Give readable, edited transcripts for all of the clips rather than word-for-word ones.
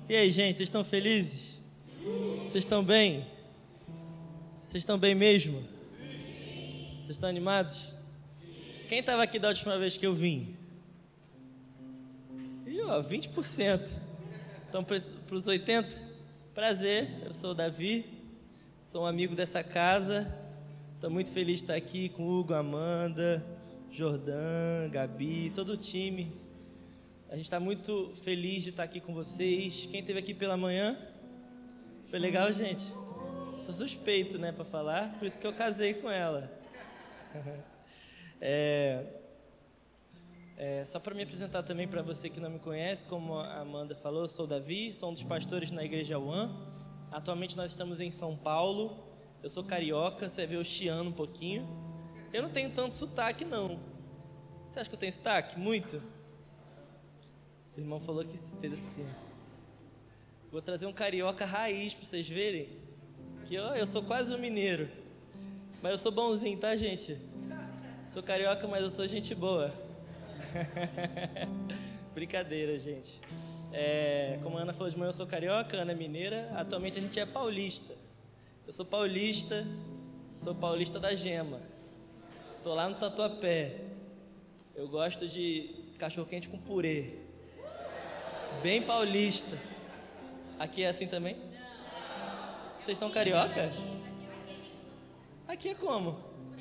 E aí, gente, vocês estão felizes? Vocês estão bem? Vocês estão bem mesmo? Vocês estão animados? Quem estava aqui da última vez que eu vim? Ih, ó, 20%. Então, para os 80%, prazer, eu sou o Davi, sou um amigo dessa casa. Estou muito feliz de estar aqui com o Hugo, Amanda, Jordan, Gabi, todo o time. A gente está muito feliz de estar aqui com vocês. Quem esteve aqui pela manhã? Foi legal, gente? Sou suspeito, né, para falar, por isso que eu casei com ela. Só para me apresentar também para você que não me conhece, como a Amanda falou, eu sou o Davi, sou um dos pastores na Igreja One. Atualmente nós estamos em São Paulo. Eu sou carioca, você vai ver eu chiando um pouquinho. Eu não tenho tanto sotaque, não. Você acha que eu tenho sotaque? Muito? O irmão falou que fez assim. Vou trazer um carioca raiz para vocês verem. Que ó, eu sou quase um mineiro. Mas eu sou bonzinho, tá, gente? Sou carioca, mas eu sou gente boa. Brincadeira, gente. Como a Ana falou de manhã, eu sou carioca, a Ana é mineira. Atualmente a gente é paulista. Eu sou paulista da Gema. Tô lá no Tatuapé. Eu gosto de cachorro-quente com purê. Bem paulista. Aqui é assim também? Vocês são carioca? Aqui é como?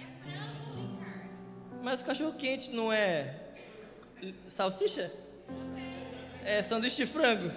Mas o cachorro-quente não é salsicha? É sanduíche de frango.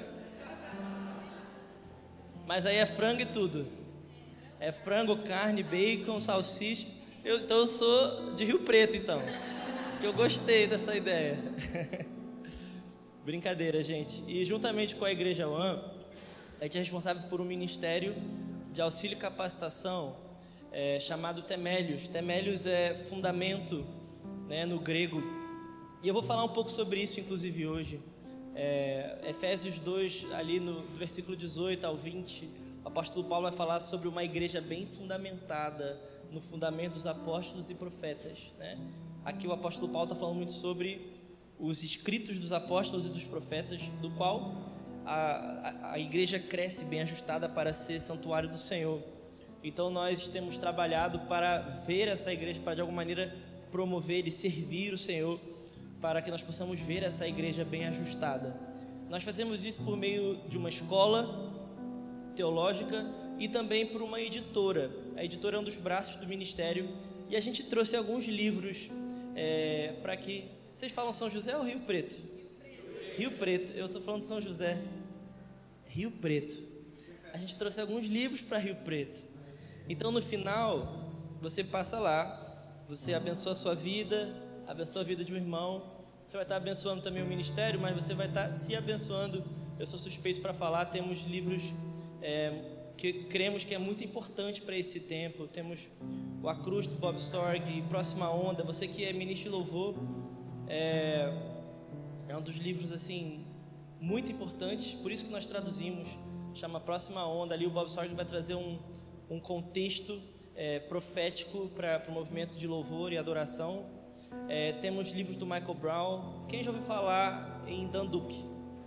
Mas aí é frango e tudo. É frango, carne, bacon, salsicha. Então eu sou de Rio Preto, então. Que eu gostei dessa ideia. Brincadeira, gente. E juntamente com a Igreja One, a gente é responsável por um ministério de auxílio e capacitação chamado Temélios. Temélios é fundamento, né, no grego. E eu vou falar um pouco sobre isso, inclusive, hoje. Efésios 2, ali do versículo 18 ao 20, o apóstolo Paulo vai falar sobre uma igreja bem fundamentada no fundamento dos apóstolos e profetas, né? Aqui o apóstolo Paulo está falando muito sobre os escritos dos apóstolos e dos profetas, do qual a igreja cresce bem ajustada para ser santuário do Senhor. Então nós temos trabalhado para ver essa igreja, para de alguma maneira promover e servir o Senhor, para que nós possamos ver essa igreja bem ajustada. Nós fazemos isso por meio de uma escola teológica e também por uma editora. A editora é um dos braços do ministério e a gente trouxe alguns livros para que... Vocês falam São José ou Rio Preto? Rio Preto. Eu estou falando de São José. Rio Preto. A gente trouxe alguns livros para Rio Preto. Então no final você passa lá, você abençoa a sua vida, abençoa a vida de um irmão. Você vai estar abençoando também o ministério, mas você vai estar se abençoando. Eu sou suspeito para falar. Temos livros que cremos que é muito importante para esse tempo. Temos o A Cruz do Bob Sorg, Próxima Onda. Você que é ministro de louvor, é um dos livros assim muito importantes. Por isso que nós traduzimos, chama Próxima Onda. Ali o Bob Sorg vai trazer um contexto profético para o movimento de louvor e adoração. Temos livros do Michael Brown. Quem já ouviu falar em Dan Duke?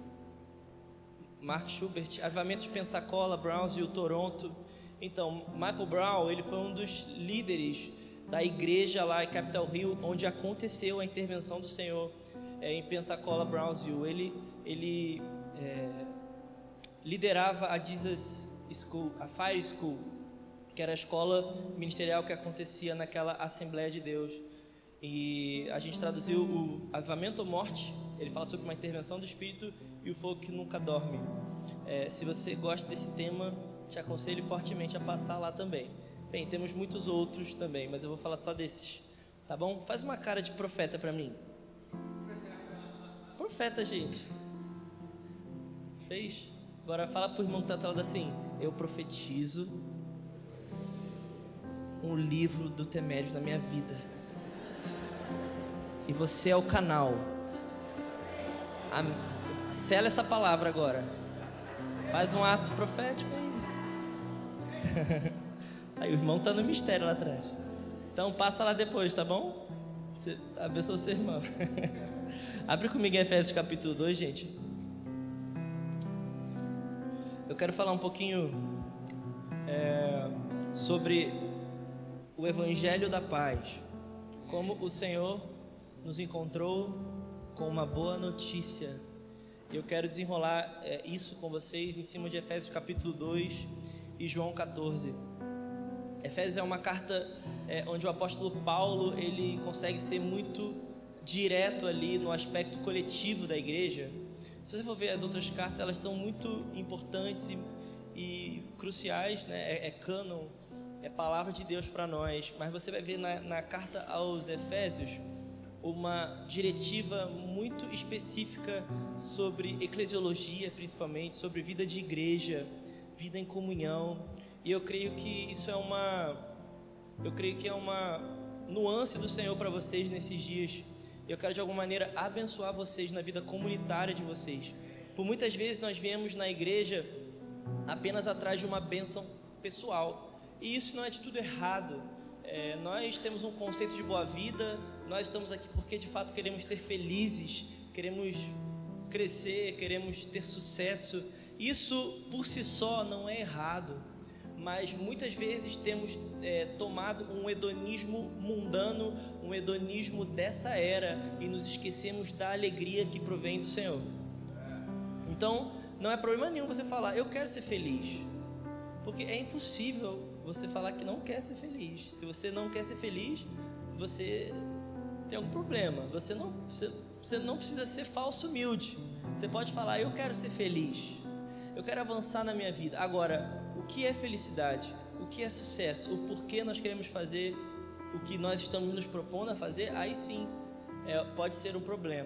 Mark Schubert, Avivamento de Pensacola, Brownsville, Toronto. Então, Michael Brown, ele foi um dos líderes da igreja lá em Capitol Hill, onde aconteceu a intervenção do Senhor em Pensacola, Brownsville. Ele liderava a Jesus School, a Fire School, que era a escola ministerial que acontecia naquela Assembleia de Deus. E a gente traduziu o Avivamento ou Morte. Ele fala sobre uma intervenção do Espírito e o fogo que nunca dorme. Se você gosta desse tema, te aconselho fortemente a passar lá também. Bem, temos muitos outros também, mas eu vou falar só desses, tá bom? Faz uma cara de profeta para mim. Profeta, gente. Fez? Agora fala pro irmão que tá atrás assim: eu profetizo um livro do Temélios na minha vida. E você é o canal. Sela essa palavra agora. Faz um ato profético aí. Aí o irmão está no mistério lá atrás. Então passa lá depois, tá bom? Abençoa o seu irmão. Abre comigo em Efésios capítulo 2, gente. eu quero falar um pouquinho sobre o Evangelho da Paz, como o Senhor nos encontrou com uma boa notícia. Eu quero desenrolar isso com vocês em cima de Efésios capítulo 2 e João 14. Efésios é uma carta onde o apóstolo Paulo ele consegue ser muito direto ali no aspecto coletivo da igreja. Se você for ver as outras cartas, elas são muito importantes e cruciais, né? É cânon, é palavra de Deus para nós. Mas você vai ver na carta aos Efésios uma diretiva muito específica sobre eclesiologia, principalmente, sobre vida de igreja, vida em comunhão. E eu creio que isso é uma nuance do Senhor para vocês nesses dias. Eu quero de alguma maneira abençoar vocês na vida comunitária de vocês. Por muitas vezes nós viemos na igreja apenas atrás de uma bênção pessoal, e isso não é de tudo errado. Nós temos um conceito de boa vida, nós estamos aqui porque de fato queremos ser felizes, queremos crescer, queremos ter sucesso. Isso por si só não é errado, mas muitas vezes temos tomado um hedonismo mundano, um hedonismo dessa era, e nos esquecemos da alegria que provém do Senhor. Então, não é problema nenhum você falar, eu quero ser feliz, porque é impossível você falar que não quer ser feliz. Se você não quer ser feliz, você tem algum problema. Você não precisa ser falso humilde. Você pode falar, eu quero ser feliz, eu quero avançar na minha vida. Agora, o que é felicidade? O que é sucesso? O porquê nós queremos fazer o que nós estamos nos propondo a fazer? Aí sim, pode ser um problema.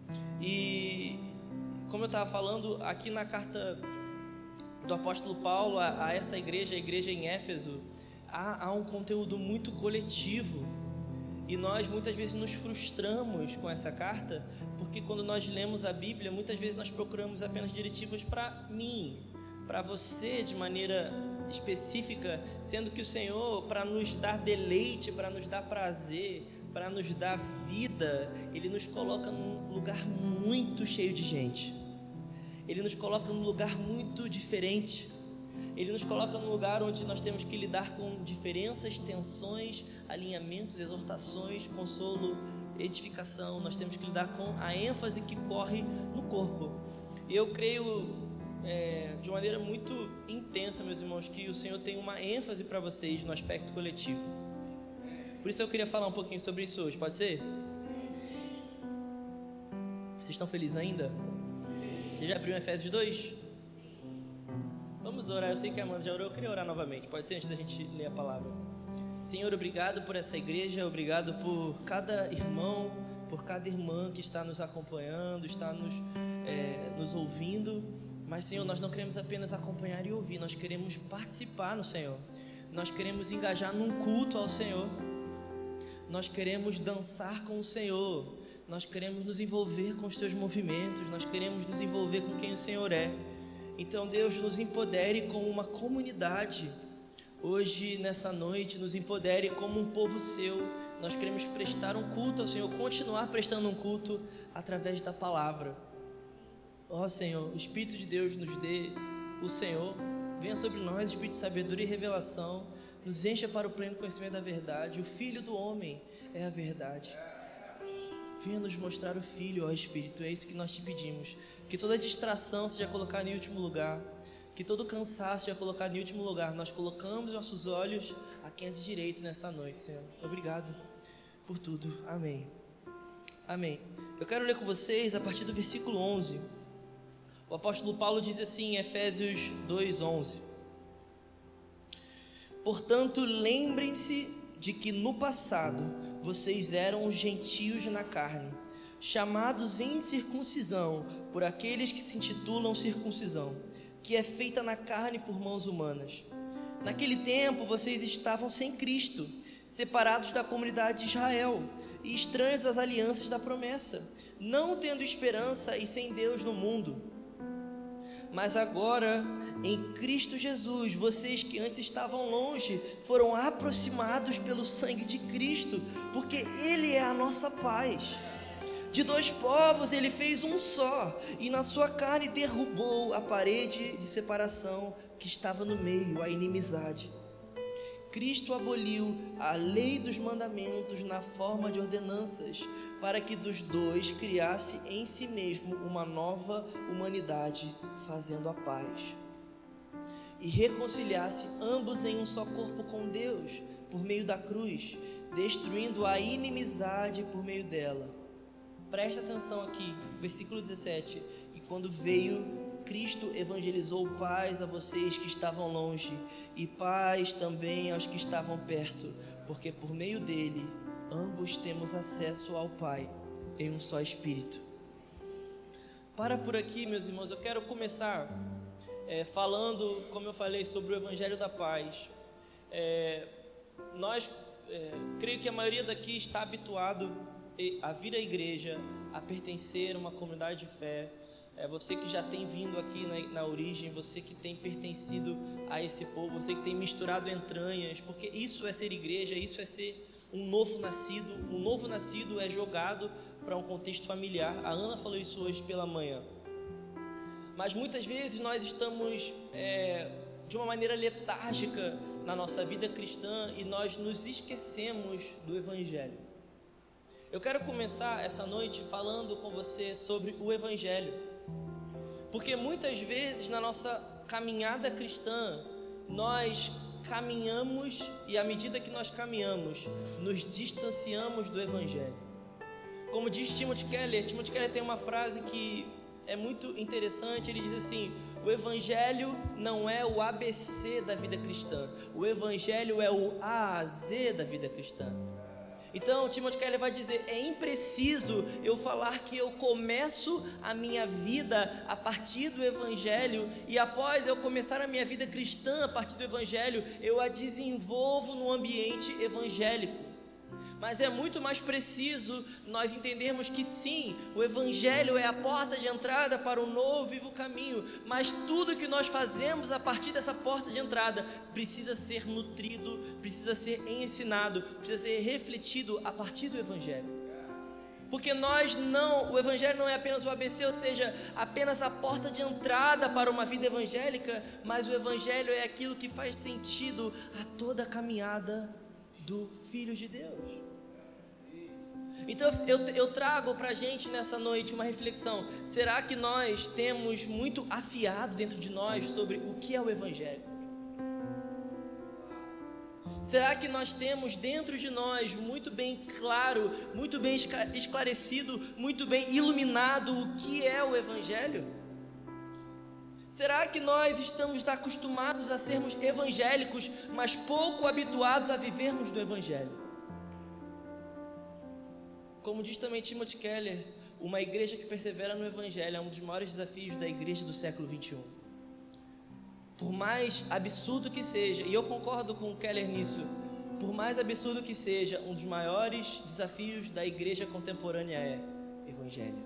E como eu estava falando, aqui na carta do apóstolo Paulo a essa igreja, a igreja em Éfeso, há um conteúdo muito coletivo. E nós muitas vezes nos frustramos com essa carta, porque quando nós lemos a Bíblia, muitas vezes nós procuramos apenas diretivas para mim, para você de maneira específica, sendo que o Senhor, para nos dar deleite, para nos dar prazer, para nos dar vida, Ele nos coloca num lugar muito cheio de gente. Ele nos coloca num lugar muito diferente. Ele nos coloca num lugar onde nós temos que lidar com diferenças, tensões, alinhamentos, exortações, consolo, edificação. Nós temos que lidar com a ênfase que corre no corpo. E eu creio de maneira muito intensa, meus irmãos, que o Senhor tem uma ênfase para vocês no aspecto coletivo. Por isso eu queria falar um pouquinho sobre isso hoje, pode ser? Vocês estão felizes ainda? Você já abriu Efésios 2? Vamos orar, eu sei que a Amanda já orou, eu queria orar novamente, pode ser, antes da gente ler a palavra. Senhor, obrigado por essa igreja, obrigado por cada irmão, por cada irmã que está nos acompanhando, está nos ouvindo. Mas, Senhor, nós não queremos apenas acompanhar e ouvir, nós queremos participar no Senhor. Nós queremos engajar num culto ao Senhor. Nós queremos dançar com o Senhor. Nós queremos nos envolver com os Teus movimentos. Nós queremos nos envolver com quem o Senhor é. Então, Deus, nos empodere como uma comunidade. Hoje, nessa noite, nos empodere como um povo Seu. Nós queremos prestar um culto ao Senhor, continuar prestando um culto através da palavra. Ó Senhor, o Espírito de Deus nos dê o Senhor, venha sobre nós, Espírito de sabedoria e revelação, nos encha para o pleno conhecimento da verdade. O Filho do homem é a verdade. Venha nos mostrar o Filho, ó Espírito, é isso que nós te pedimos. Que toda distração seja colocada em último lugar, que todo cansaço seja colocado em último lugar. Nós colocamos nossos olhos a quem é de direito nessa noite, Senhor. Obrigado por tudo, amém. Amém. Eu quero ler com vocês a partir do versículo 11. O apóstolo Paulo diz assim em Efésios 2:11: Portanto, lembrem-se de que no passado vocês eram gentios na carne, chamados em circuncisão por aqueles que se intitulam circuncisão, que é feita na carne por mãos humanas. Naquele tempo vocês estavam sem Cristo, separados da comunidade de Israel e estranhos às alianças da promessa, não tendo esperança e sem Deus no mundo. Mas agora, em Cristo Jesus, vocês que antes estavam longe, foram aproximados pelo sangue de Cristo, porque Ele é a nossa paz. De dois povos ele fez um só, e na sua carne derrubou a parede de separação que estava no meio, a inimizade. Cristo aboliu a lei dos mandamentos na forma de ordenanças, para que dos dois criasse em si mesmo uma nova humanidade, fazendo a paz. E reconciliasse ambos em um só corpo com Deus, por meio da cruz, destruindo a inimizade por meio dela. Presta atenção aqui, versículo 17. E quando veio, Cristo evangelizou paz a vocês que estavam longe, e paz também aos que estavam perto, porque por meio dele, ambos temos acesso ao Pai, em um só Espírito. Para por aqui, meus irmãos, eu quero começar falando, como eu falei, sobre o Evangelho da Paz. Creio que a maioria daqui está habituado a vir à igreja, a pertencer a uma comunidade de fé. Você que já tem vindo aqui na origem, você que tem pertencido a esse povo, você que tem misturado entranhas, porque isso é ser igreja, isso é ser um novo nascido. Um novo nascido é jogado para um contexto familiar. A Ana falou isso hoje pela manhã. Mas muitas vezes nós estamos de uma maneira letárgica na nossa vida cristã e nós nos esquecemos do Evangelho. Eu quero começar essa noite falando com você sobre o Evangelho, porque muitas vezes na nossa caminhada cristã nós caminhamos e à medida que nós caminhamos nos distanciamos do Evangelho. Como diz Timothy Keller tem uma frase que é muito interessante. Ele diz assim: o Evangelho não é o ABC da vida cristã, o Evangelho é o A a Z da vida cristã. Então, Timothy Keller vai dizer: é impreciso eu falar que eu começo a minha vida a partir do Evangelho, e após eu começar a minha vida cristã a partir do Evangelho, eu a desenvolvo no ambiente evangélico. Mas é muito mais preciso nós entendermos que sim, o Evangelho é a porta de entrada para o novo e vivo caminho, mas tudo que nós fazemos a partir dessa porta de entrada precisa ser nutrido, precisa ser ensinado, precisa ser refletido a partir do Evangelho. Porque o Evangelho não é apenas o ABC, ou seja, apenas a porta de entrada para uma vida evangélica, mas o Evangelho é aquilo que faz sentido a toda a caminhada do Filho de Deus. Então eu trago para a gente nessa noite uma reflexão. Será que nós temos muito afiado dentro de nós sobre o que é o Evangelho? Será que nós temos dentro de nós muito bem claro, muito bem esclarecido, muito bem iluminado o que é o Evangelho? Será que nós estamos acostumados a sermos evangélicos, mas pouco habituados a vivermos do Evangelho? Como diz também Timothy Keller, uma igreja que persevera no Evangelho é um dos maiores desafios da igreja do século 21. Por mais absurdo que seja, e eu concordo com Keller nisso, por mais absurdo que seja, um dos maiores desafios da igreja contemporânea é Evangelho.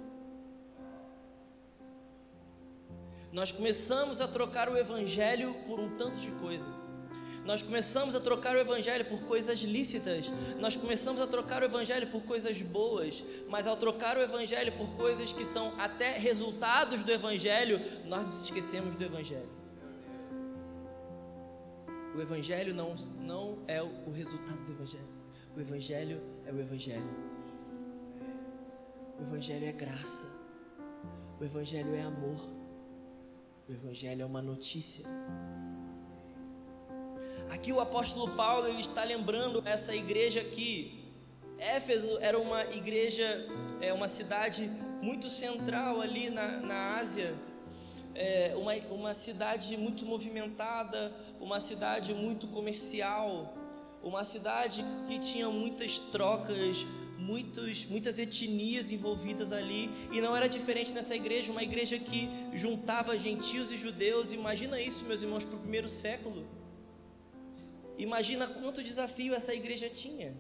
Nós começamos a trocar o Evangelho por um tanto de coisa. Nós começamos a trocar o Evangelho por coisas lícitas. Nós começamos a trocar o Evangelho por coisas boas. Mas ao trocar o Evangelho por coisas que são até resultados do Evangelho, nós nos esquecemos do Evangelho. O Evangelho não é o resultado do Evangelho. O Evangelho é o Evangelho. O Evangelho é graça. O Evangelho é amor. O Evangelho é uma notícia. Aqui o apóstolo Paulo ele está lembrando essa igreja que Éfeso era uma igreja, uma cidade muito central ali na Ásia, uma cidade muito movimentada, uma cidade muito comercial, uma cidade que tinha muitas trocas, muitas etnias envolvidas ali, e não era diferente nessa igreja, uma igreja que juntava gentios e judeus. Imagina isso, meus irmãos, para o primeiro século. Imagina quanto desafio essa igreja tinha.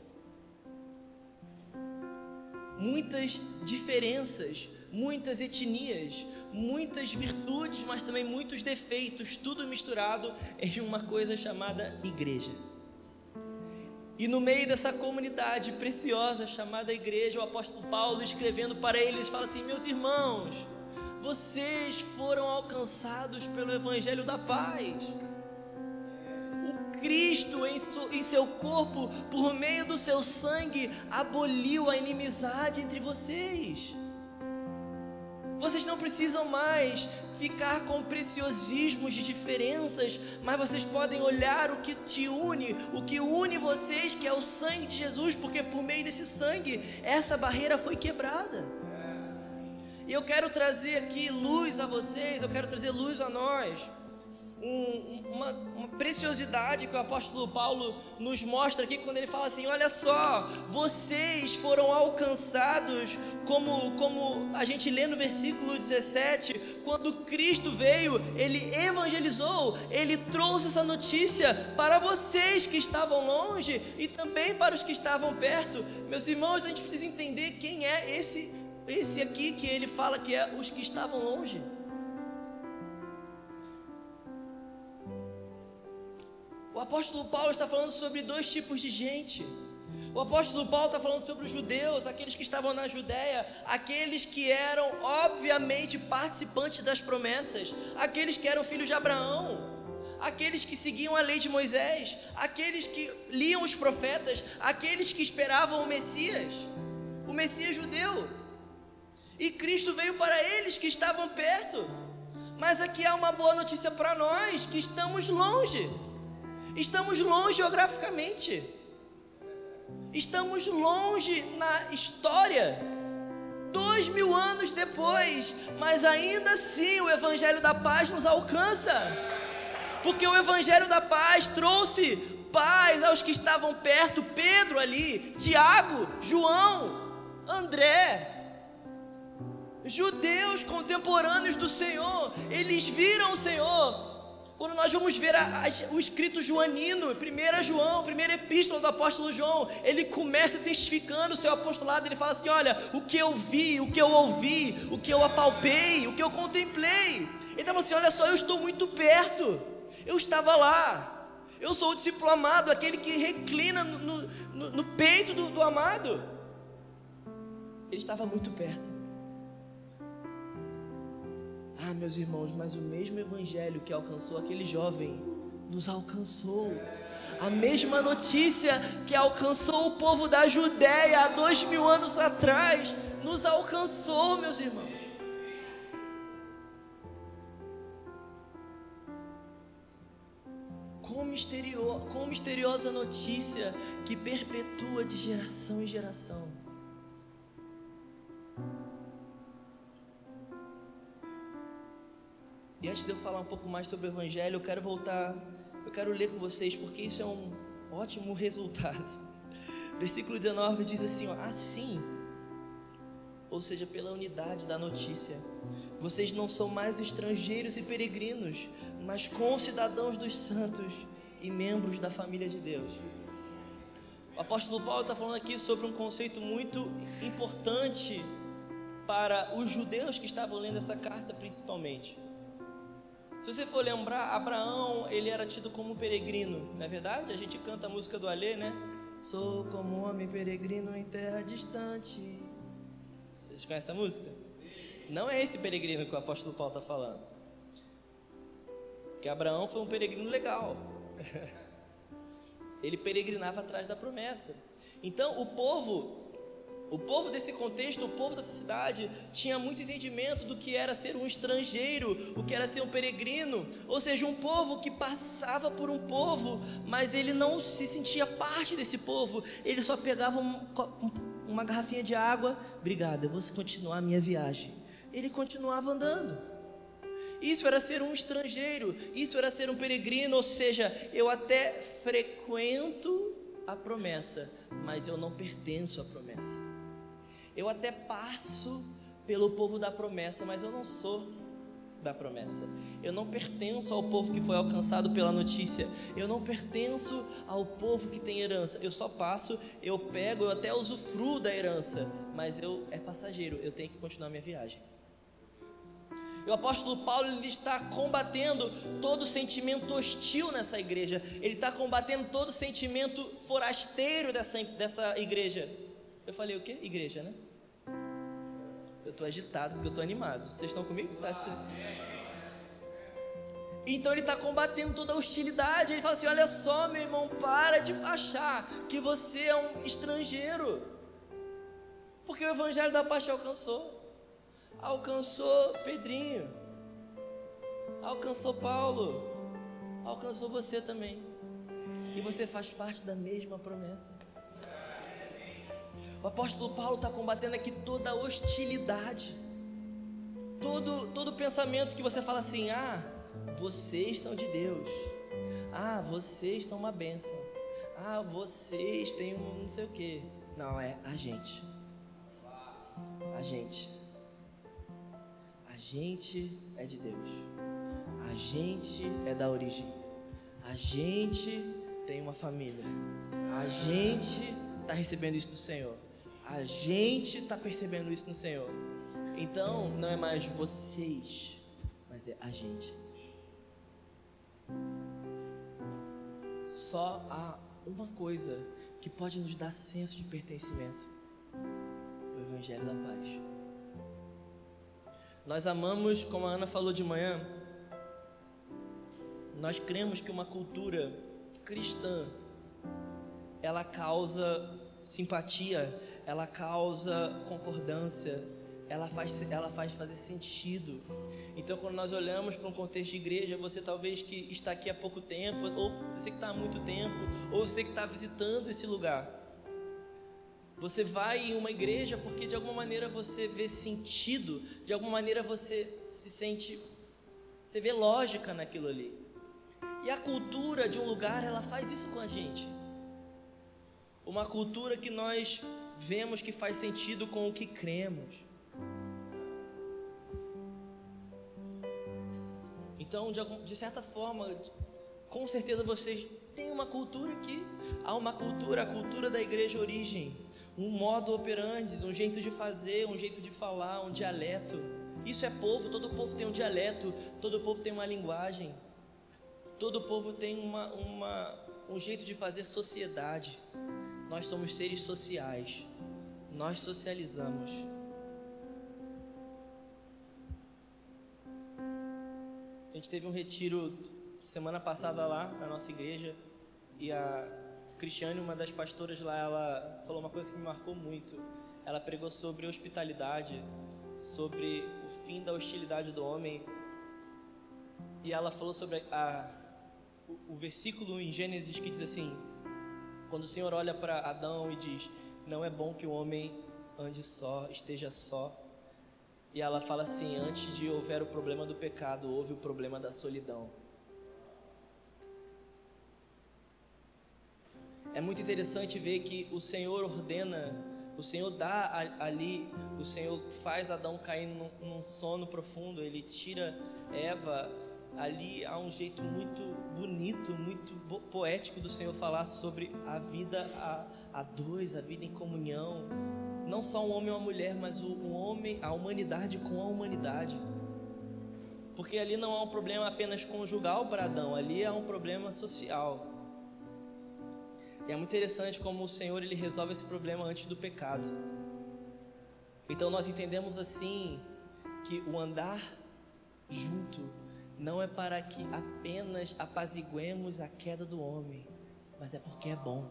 Muitas diferenças, muitas etnias, muitas virtudes, mas também muitos defeitos, tudo misturado em uma coisa chamada igreja. E no meio dessa comunidade preciosa chamada igreja, o apóstolo Paulo, escrevendo para eles, fala assim: meus irmãos, vocês foram alcançados pelo evangelho da paz. O Cristo em seu corpo, por meio do seu sangue, aboliu a inimizade entre vocês. Vocês não precisam mais ficar com preciosismos de diferenças, mas vocês podem olhar o que te une, o que une vocês, que é o sangue de Jesus, porque por meio desse sangue, essa barreira foi quebrada. E eu quero trazer aqui luz a vocês, eu quero trazer luz a nós, uma preciosidade que o apóstolo Paulo nos mostra aqui, quando ele fala assim: olha só, vocês foram alcançados, como a gente lê no versículo 17, quando Cristo veio, Ele evangelizou, Ele trouxe essa notícia para vocês que estavam longe e também para os que estavam perto. Meus irmãos, a gente precisa entender quem é esse aqui que ele fala que é os que estavam longe. O apóstolo Paulo está falando sobre dois tipos de gente. O apóstolo Paulo está falando sobre os judeus, aqueles que estavam na Judéia, aqueles que eram obviamente participantes das promessas, aqueles que eram filhos de Abraão, aqueles que seguiam a lei de Moisés, aqueles que liam os profetas, aqueles que esperavam o Messias judeu. E Cristo veio para eles que estavam perto. Mas aqui há uma boa notícia para nós que estamos longe. Estamos longe geograficamente, estamos longe na história, 2000 anos depois, mas ainda assim o evangelho da paz nos alcança, porque o evangelho da paz trouxe paz aos que estavam perto. Pedro ali, Tiago, João, André, judeus contemporâneos do Senhor, eles viram o Senhor. Quando nós vamos ver o escrito joanino, 1 João, primeira epístola do apóstolo João, ele começa testificando o seu apostolado. Ele fala assim: olha, o que eu vi, o que eu ouvi, o que eu apalpei, o que eu contemplei. Ele fala assim: olha só, eu estou muito perto, eu estava lá, eu sou o discípulo amado, aquele que reclina no peito do amado. Ele estava muito perto. Ah, meus irmãos, mas o mesmo evangelho que alcançou aquele jovem nos alcançou. A mesma notícia que alcançou o povo da Judéia há 2000 anos atrás nos alcançou, meus irmãos. Quão misteriosa notícia que perpetua de geração em geração. E antes de eu falar um pouco mais sobre o evangelho, eu quero ler com vocês, porque isso é um ótimo resultado. Versículo 19 diz assim, ó: assim, ou seja, pela unidade da notícia, vocês não são mais estrangeiros e peregrinos, mas concidadãos dos santos e membros da família de Deus. O apóstolo Paulo está falando aqui sobre um conceito muito importante para os judeus que estavam lendo essa carta principalmente. Se você for lembrar, Abraão, ele era tido como um peregrino, não é verdade? A gente canta a música do Alê, né? Sou como um homem peregrino em terra distante. Vocês conhecem essa música? Não é esse peregrino que o apóstolo Paulo está falando. Porque Abraão foi um peregrino legal. Ele peregrinava atrás da promessa. Então o povo desse contexto, o povo dessa cidade, tinha muito entendimento do que era ser um estrangeiro, o que era ser um peregrino, ou seja, um povo que passava por um povo, mas ele não se sentia parte desse povo. Ele só pegava uma garrafinha de água: obrigado, eu vou continuar a minha viagem. Ele continuava andando. Isso era ser um estrangeiro, isso era ser um peregrino, ou seja, eu até frequento a promessa, mas eu não pertenço à promessa. Eu até passo pelo povo da promessa, mas eu não sou da promessa. Eu não pertenço ao povo que foi alcançado pela notícia. Eu não pertenço ao povo que tem herança. Eu só passo, eu pego, eu até usufruo da herança, mas é passageiro, eu tenho que continuar minha viagem. E o apóstolo Paulo, ele está combatendo todo sentimento hostil nessa igreja. Ele está combatendo todo sentimento forasteiro dessa igreja. Eu falei o quê? Igreja, né? Eu estou agitado porque eu estou animado. Vocês estão comigo? Tá assim. Então ele está combatendo toda a hostilidade. Ele fala assim: olha só, meu irmão, para de achar que você é um estrangeiro, porque o evangelho da paz te alcançou Pedrinho, alcançou Paulo, alcançou você também, e você faz parte da mesma promessa. O apóstolo Paulo está combatendo aqui toda a hostilidade, todo pensamento que você fala assim: ah, vocês são de Deus, ah, vocês são uma bênção, ah, vocês têm um não sei o que. Não, é a gente é de Deus, a gente é da origem, a gente tem uma família, a gente está recebendo isso do Senhor, a gente está percebendo isso no Senhor. Então não é mais vocês, mas é a gente. Só há uma coisa que pode nos dar senso de pertencimento: o evangelho da paz. Nós amamos, como a Ana falou de manhã, nós cremos que uma cultura cristã, ela causa simpatia, ela causa concordância, ela faz fazer sentido. Então, quando nós olhamos para um contexto de igreja, você talvez que está aqui há pouco tempo, ou você que está há muito tempo, ou você que está visitando esse lugar, você vai em uma igreja porque de alguma maneira você vê sentido, de alguma maneira você se sente, você vê lógica naquilo ali. E a cultura de um lugar, ela faz isso com a gente. Uma cultura que nós vemos que faz sentido com o que cremos. Então, de certa forma, com certeza vocês têm uma cultura aqui. Há uma cultura, a cultura da igreja origem, um modo operandi, um jeito de fazer, um jeito de falar, um dialeto. Isso é povo, todo povo tem um dialeto, todo povo tem uma linguagem, todo povo tem um jeito de fazer sociedade. Nós somos seres sociais, nós socializamos. A gente teve um retiro semana passada lá na nossa igreja, e a Cristiane, uma das pastoras lá, ela falou uma coisa que me marcou muito. Ela pregou sobre hospitalidade, sobre o fim da hostilidade do homem, e ela falou sobre o versículo em Gênesis que diz assim: quando o Senhor olha para Adão e diz: não é bom que o homem ande só, esteja só. E ela fala assim: antes de houver o problema do pecado, houve o problema da solidão. É muito interessante ver que o Senhor ordena, o Senhor dá ali, o Senhor faz Adão cair num sono profundo, Ele tira Eva. Ali há um jeito muito bonito, muito poético do Senhor falar sobre a vida a dois, a vida em comunhão. Não só um homem e uma mulher, mas o homem, a humanidade com a humanidade. Porque ali não há um problema apenas conjugal para Adão, ali há um problema social. E é muito interessante como o Senhor, Ele resolve esse problema antes do pecado. Então nós entendemos assim, que o andar junto não é para que apenas apaziguemos a queda do homem, mas é porque é bom.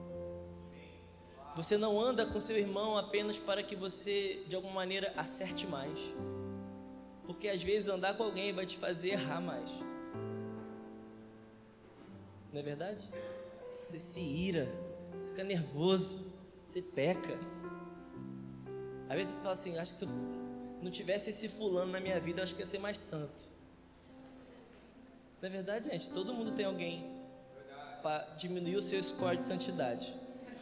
Você não anda com seu irmão apenas para que você, de alguma maneira, acerte mais, porque às vezes andar com alguém vai te fazer errar mais. Não é verdade? Você se ira, você fica nervoso, você peca. Às vezes você fala assim: acho que se eu não tivesse esse fulano na minha vida, eu acho que ia ser mais santo. Não é verdade, gente? Todo mundo tem alguém para diminuir o seu score de santidade.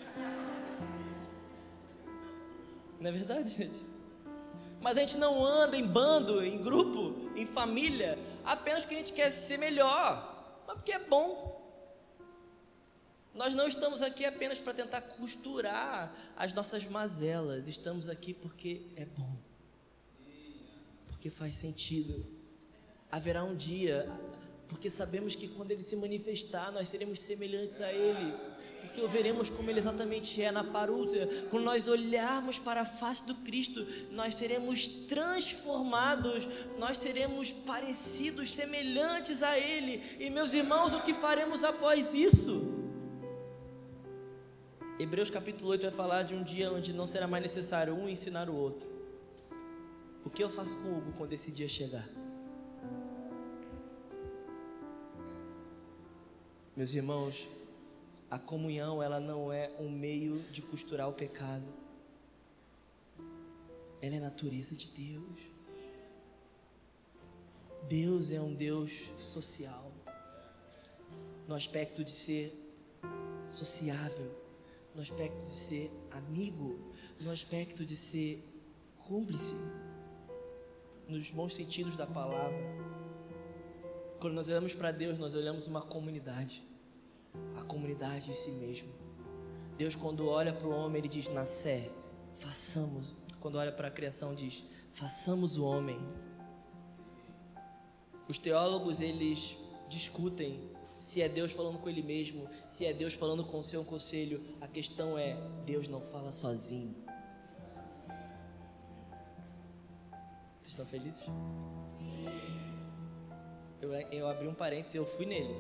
Não é verdade, gente? Mas a gente não anda em bando, em grupo, em família, apenas porque a gente quer ser melhor, mas porque é bom. Nós não estamos aqui apenas para tentar costurar as nossas mazelas. Estamos aqui porque é bom, porque faz sentido. Haverá um dia, porque sabemos que quando Ele se manifestar, nós seremos semelhantes a Ele, porque o veremos como Ele exatamente é na parúzia. Quando nós olharmos para a face do Cristo, nós seremos transformados, nós seremos parecidos, semelhantes a Ele. E meus irmãos, o que faremos após isso? Hebreus capítulo 8 vai falar de um dia onde não será mais necessário um ensinar o outro. O que eu faço com o Hugo quando esse dia chegar? Meus irmãos, a comunhão, ela não é um meio de costurar o pecado. Ela é a natureza de Deus. Deus é um Deus social, no aspecto de ser sociável, no aspecto de ser amigo, no aspecto de ser cúmplice, nos bons sentidos da palavra. Quando nós olhamos para Deus, nós olhamos uma comunidade, a comunidade em si mesmo. Deus, quando olha para o homem, Ele diz: nascer, façamos. Quando olha para a criação, diz: façamos o homem. Os teólogos, eles discutem se é Deus falando com Ele mesmo, se é Deus falando com o seu conselho. A questão é: Deus não fala sozinho. Vocês estão felizes? Eu abri um parênteses, eu fui nele.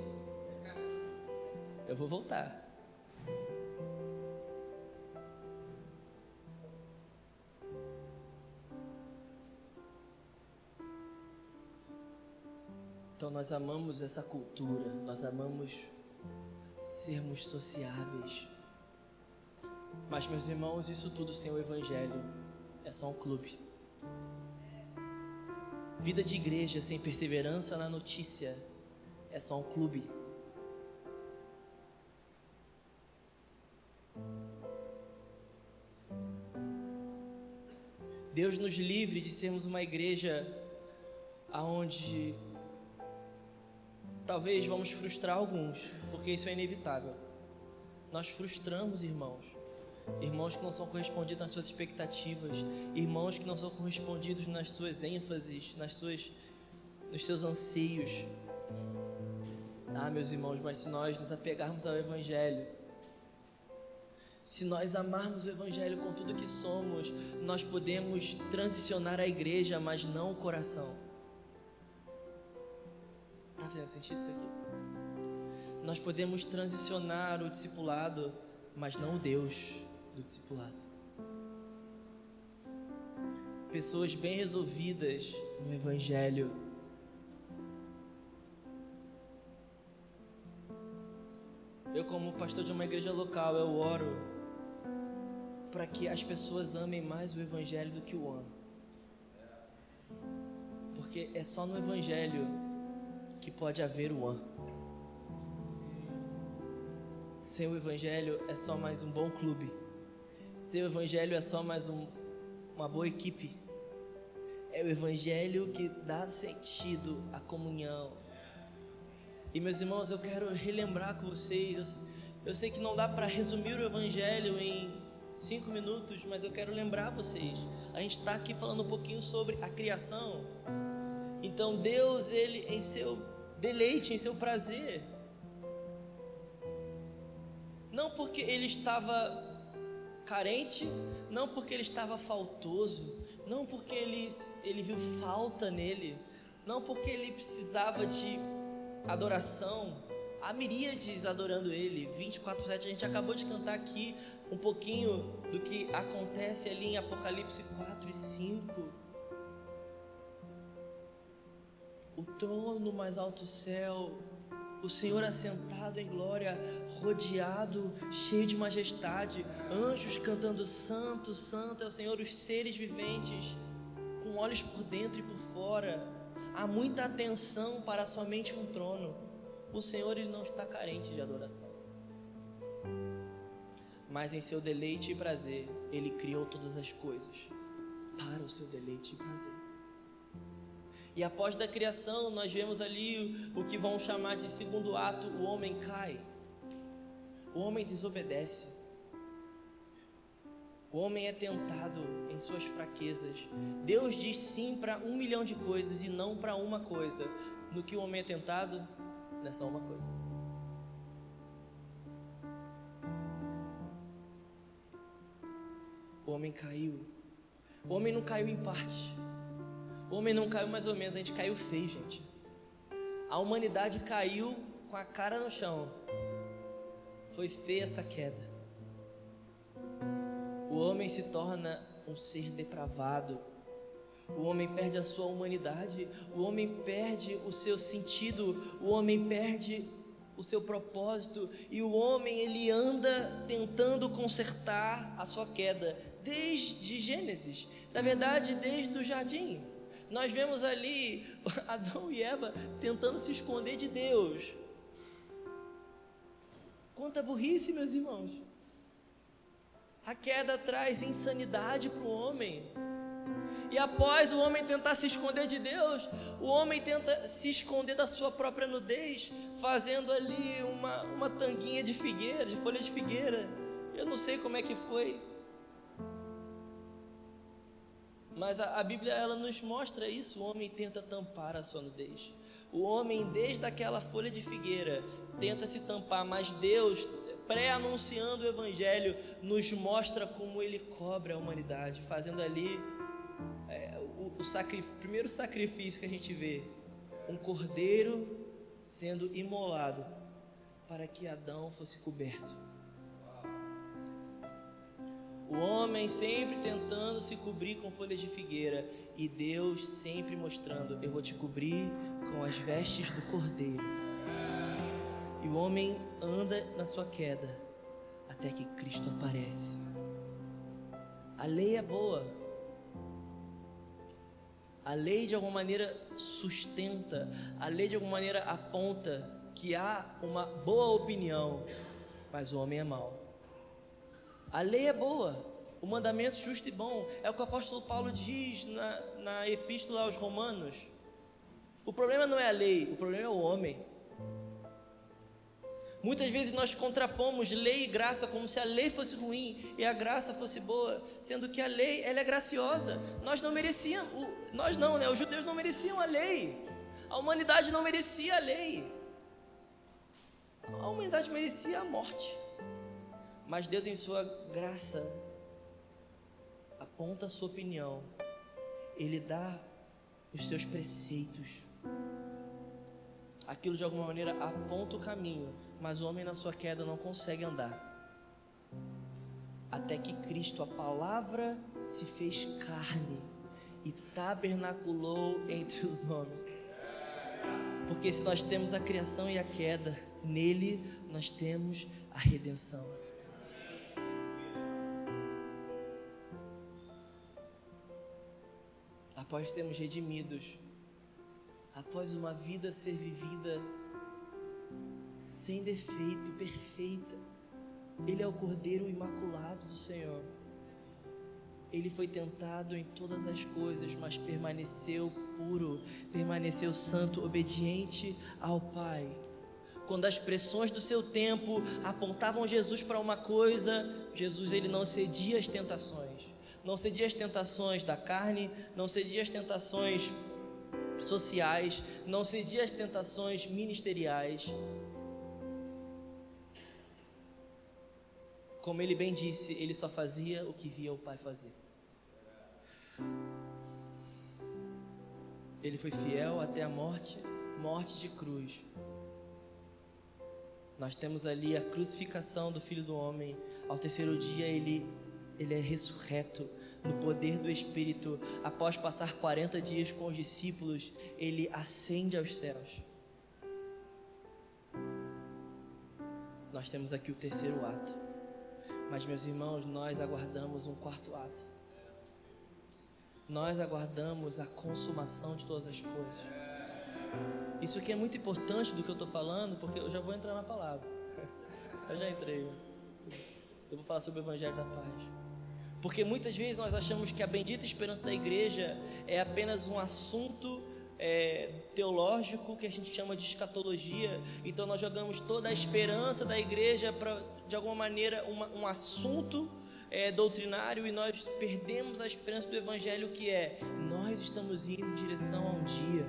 Eu vou voltar. Então nós amamos essa cultura, nós amamos sermos sociáveis. Mas, meus irmãos, isso tudo sem o Evangelho é só um clube. Vida de igreja sem perseverança na notícia é só um clube. Deus nos livre de sermos uma igreja aonde talvez vamos frustrar alguns, porque isso é inevitável. Nós frustramos irmãos que não são correspondidos nas suas expectativas, irmãos que não são correspondidos nas suas ênfases, nos seus anseios. Meus irmãos, mas se nós nos apegarmos ao Evangelho, se nós amarmos o Evangelho com tudo que somos, nós podemos transicionar a igreja, mas não o coração. Está fazendo sentido isso aqui? Nós podemos transicionar o discipulado, mas não o Deus do discipulado. Pessoas bem resolvidas no Evangelho. Eu, como pastor de uma igreja local, eu oro para que as pessoas amem mais o Evangelho do que o ano. Porque é só no Evangelho que pode haver o ano. Sem o Evangelho é só mais um bom clube. Sem o Evangelho é só mais uma boa equipe. É o Evangelho que dá sentido à comunhão. E, meus irmãos, eu quero relembrar com vocês. Eu sei que não dá para resumir o Evangelho em 5 minutos, mas eu quero lembrar vocês. A gente está aqui falando um pouquinho sobre a criação. Então Deus, Ele em seu deleite, em seu prazer, não porque Ele estava carente, não porque Ele estava faltoso, não porque ele viu falta nele, não porque Ele precisava de adoração. Há miríades adorando Ele, 24/7. A gente acabou de cantar aqui um pouquinho do que acontece ali em Apocalipse 4 e 5. O trono no mais alto céu, o Senhor assentado em glória, rodeado, cheio de majestade, anjos cantando: santo, santo é o Senhor, os seres viventes, com olhos por dentro e por fora. Há muita atenção para somente um trono. O Senhor, Ele não está carente de adoração, mas em seu deleite e prazer, Ele criou todas as coisas para o seu deleite e prazer. E após da criação, nós vemos ali o que vão chamar de segundo ato: o homem cai, o homem desobedece. O homem é tentado em suas fraquezas. Deus diz sim para 1 milhão de coisas e não para uma coisa. No que o homem é tentado, nessa uma coisa. O homem caiu. O homem não caiu em parte. O homem não caiu mais ou menos, a gente caiu feio, gente. A humanidade caiu com a cara no chão. Foi feia essa queda. O homem se torna um ser depravado. O homem perde a sua humanidade. O homem perde o seu sentido. O homem perde o seu propósito. E o homem, ele anda tentando consertar a sua queda desde Gênesis. Na verdade, desde o jardim. Nós vemos ali Adão e Eva tentando se esconder de Deus. Quanta burrice, meus irmãos. A queda traz insanidade para o homem. E após o homem tentar se esconder de Deus, o homem tenta se esconder da sua própria nudez, fazendo ali uma tanguinha de figueira, de folha de figueira. Eu não sei como é que foi. Mas a Bíblia, ela nos mostra isso. O homem tenta tampar a sua nudez. O homem, desde aquela folha de figueira, tenta se tampar, mas Deus, pré-anunciando o Evangelho, nos mostra como Ele cobre a humanidade, fazendo ali o primeiro sacrifício que a gente vê, um cordeiro sendo imolado, para que Adão fosse coberto. O homem sempre tentando se cobrir com folhas de figueira, e Deus sempre mostrando: eu vou te cobrir com as vestes do cordeiro. E o homem anda na sua queda até que Cristo aparece. A lei é boa. A lei de alguma maneira sustenta. A lei de alguma maneira aponta que há uma boa opinião, mas o homem é mau. A lei é boa. O mandamento justo e bom. É o que o apóstolo Paulo diz na epístola aos Romanos. O problema não é a lei, o problema é o homem. Muitas vezes nós contrapomos lei e graça como se a lei fosse ruim e a graça fosse boa, sendo que a lei, ela é graciosa. Nós não merecíamos, os judeus não mereciam a lei. A humanidade não merecia a lei. A humanidade merecia a morte. Mas Deus, em sua graça, aponta a sua opinião. Ele dá os seus preceitos. Aquilo de alguma maneira aponta o caminho, mas o homem na sua queda não consegue andar. Até que Cristo, a palavra, se fez carne e tabernaculou entre os homens. Porque se nós temos a criação e a queda, nele nós temos a redenção. Após sermos redimidos, após uma vida ser vivida sem defeito, perfeita, Ele é o Cordeiro Imaculado do Senhor. Ele foi tentado em todas as coisas, mas permaneceu puro, permaneceu santo, obediente ao Pai. Quando as pressões do seu tempo apontavam Jesus para uma coisa, Jesus, ele não cedia às tentações. Não cedia às tentações da carne, não cedia às tentações sociais, não cedia às tentações ministeriais. Como ele bem disse, ele só fazia o que via o Pai fazer. Ele foi fiel até a morte de cruz. Nós temos ali a crucificação do Filho do Homem. Ao terceiro dia ele é ressurreto no poder do Espírito. Após passar 40 dias com os discípulos, ele ascende aos céus. Nós temos aqui o terceiro ato. Mas, meus irmãos, nós aguardamos um quarto ato. Nós aguardamos a consumação de todas as coisas. Isso aqui é muito importante do que eu estou falando, porque eu já vou entrar na palavra. Eu já entrei. Eu vou falar sobre o Evangelho da Paz. Porque muitas vezes nós achamos que a bendita esperança da igreja é apenas um assunto teológico que a gente chama de escatologia. Então nós jogamos toda a esperança da igreja para, de alguma maneira, um assunto doutrinário e nós perdemos a esperança do Evangelho, que é: nós estamos indo em direção a um dia.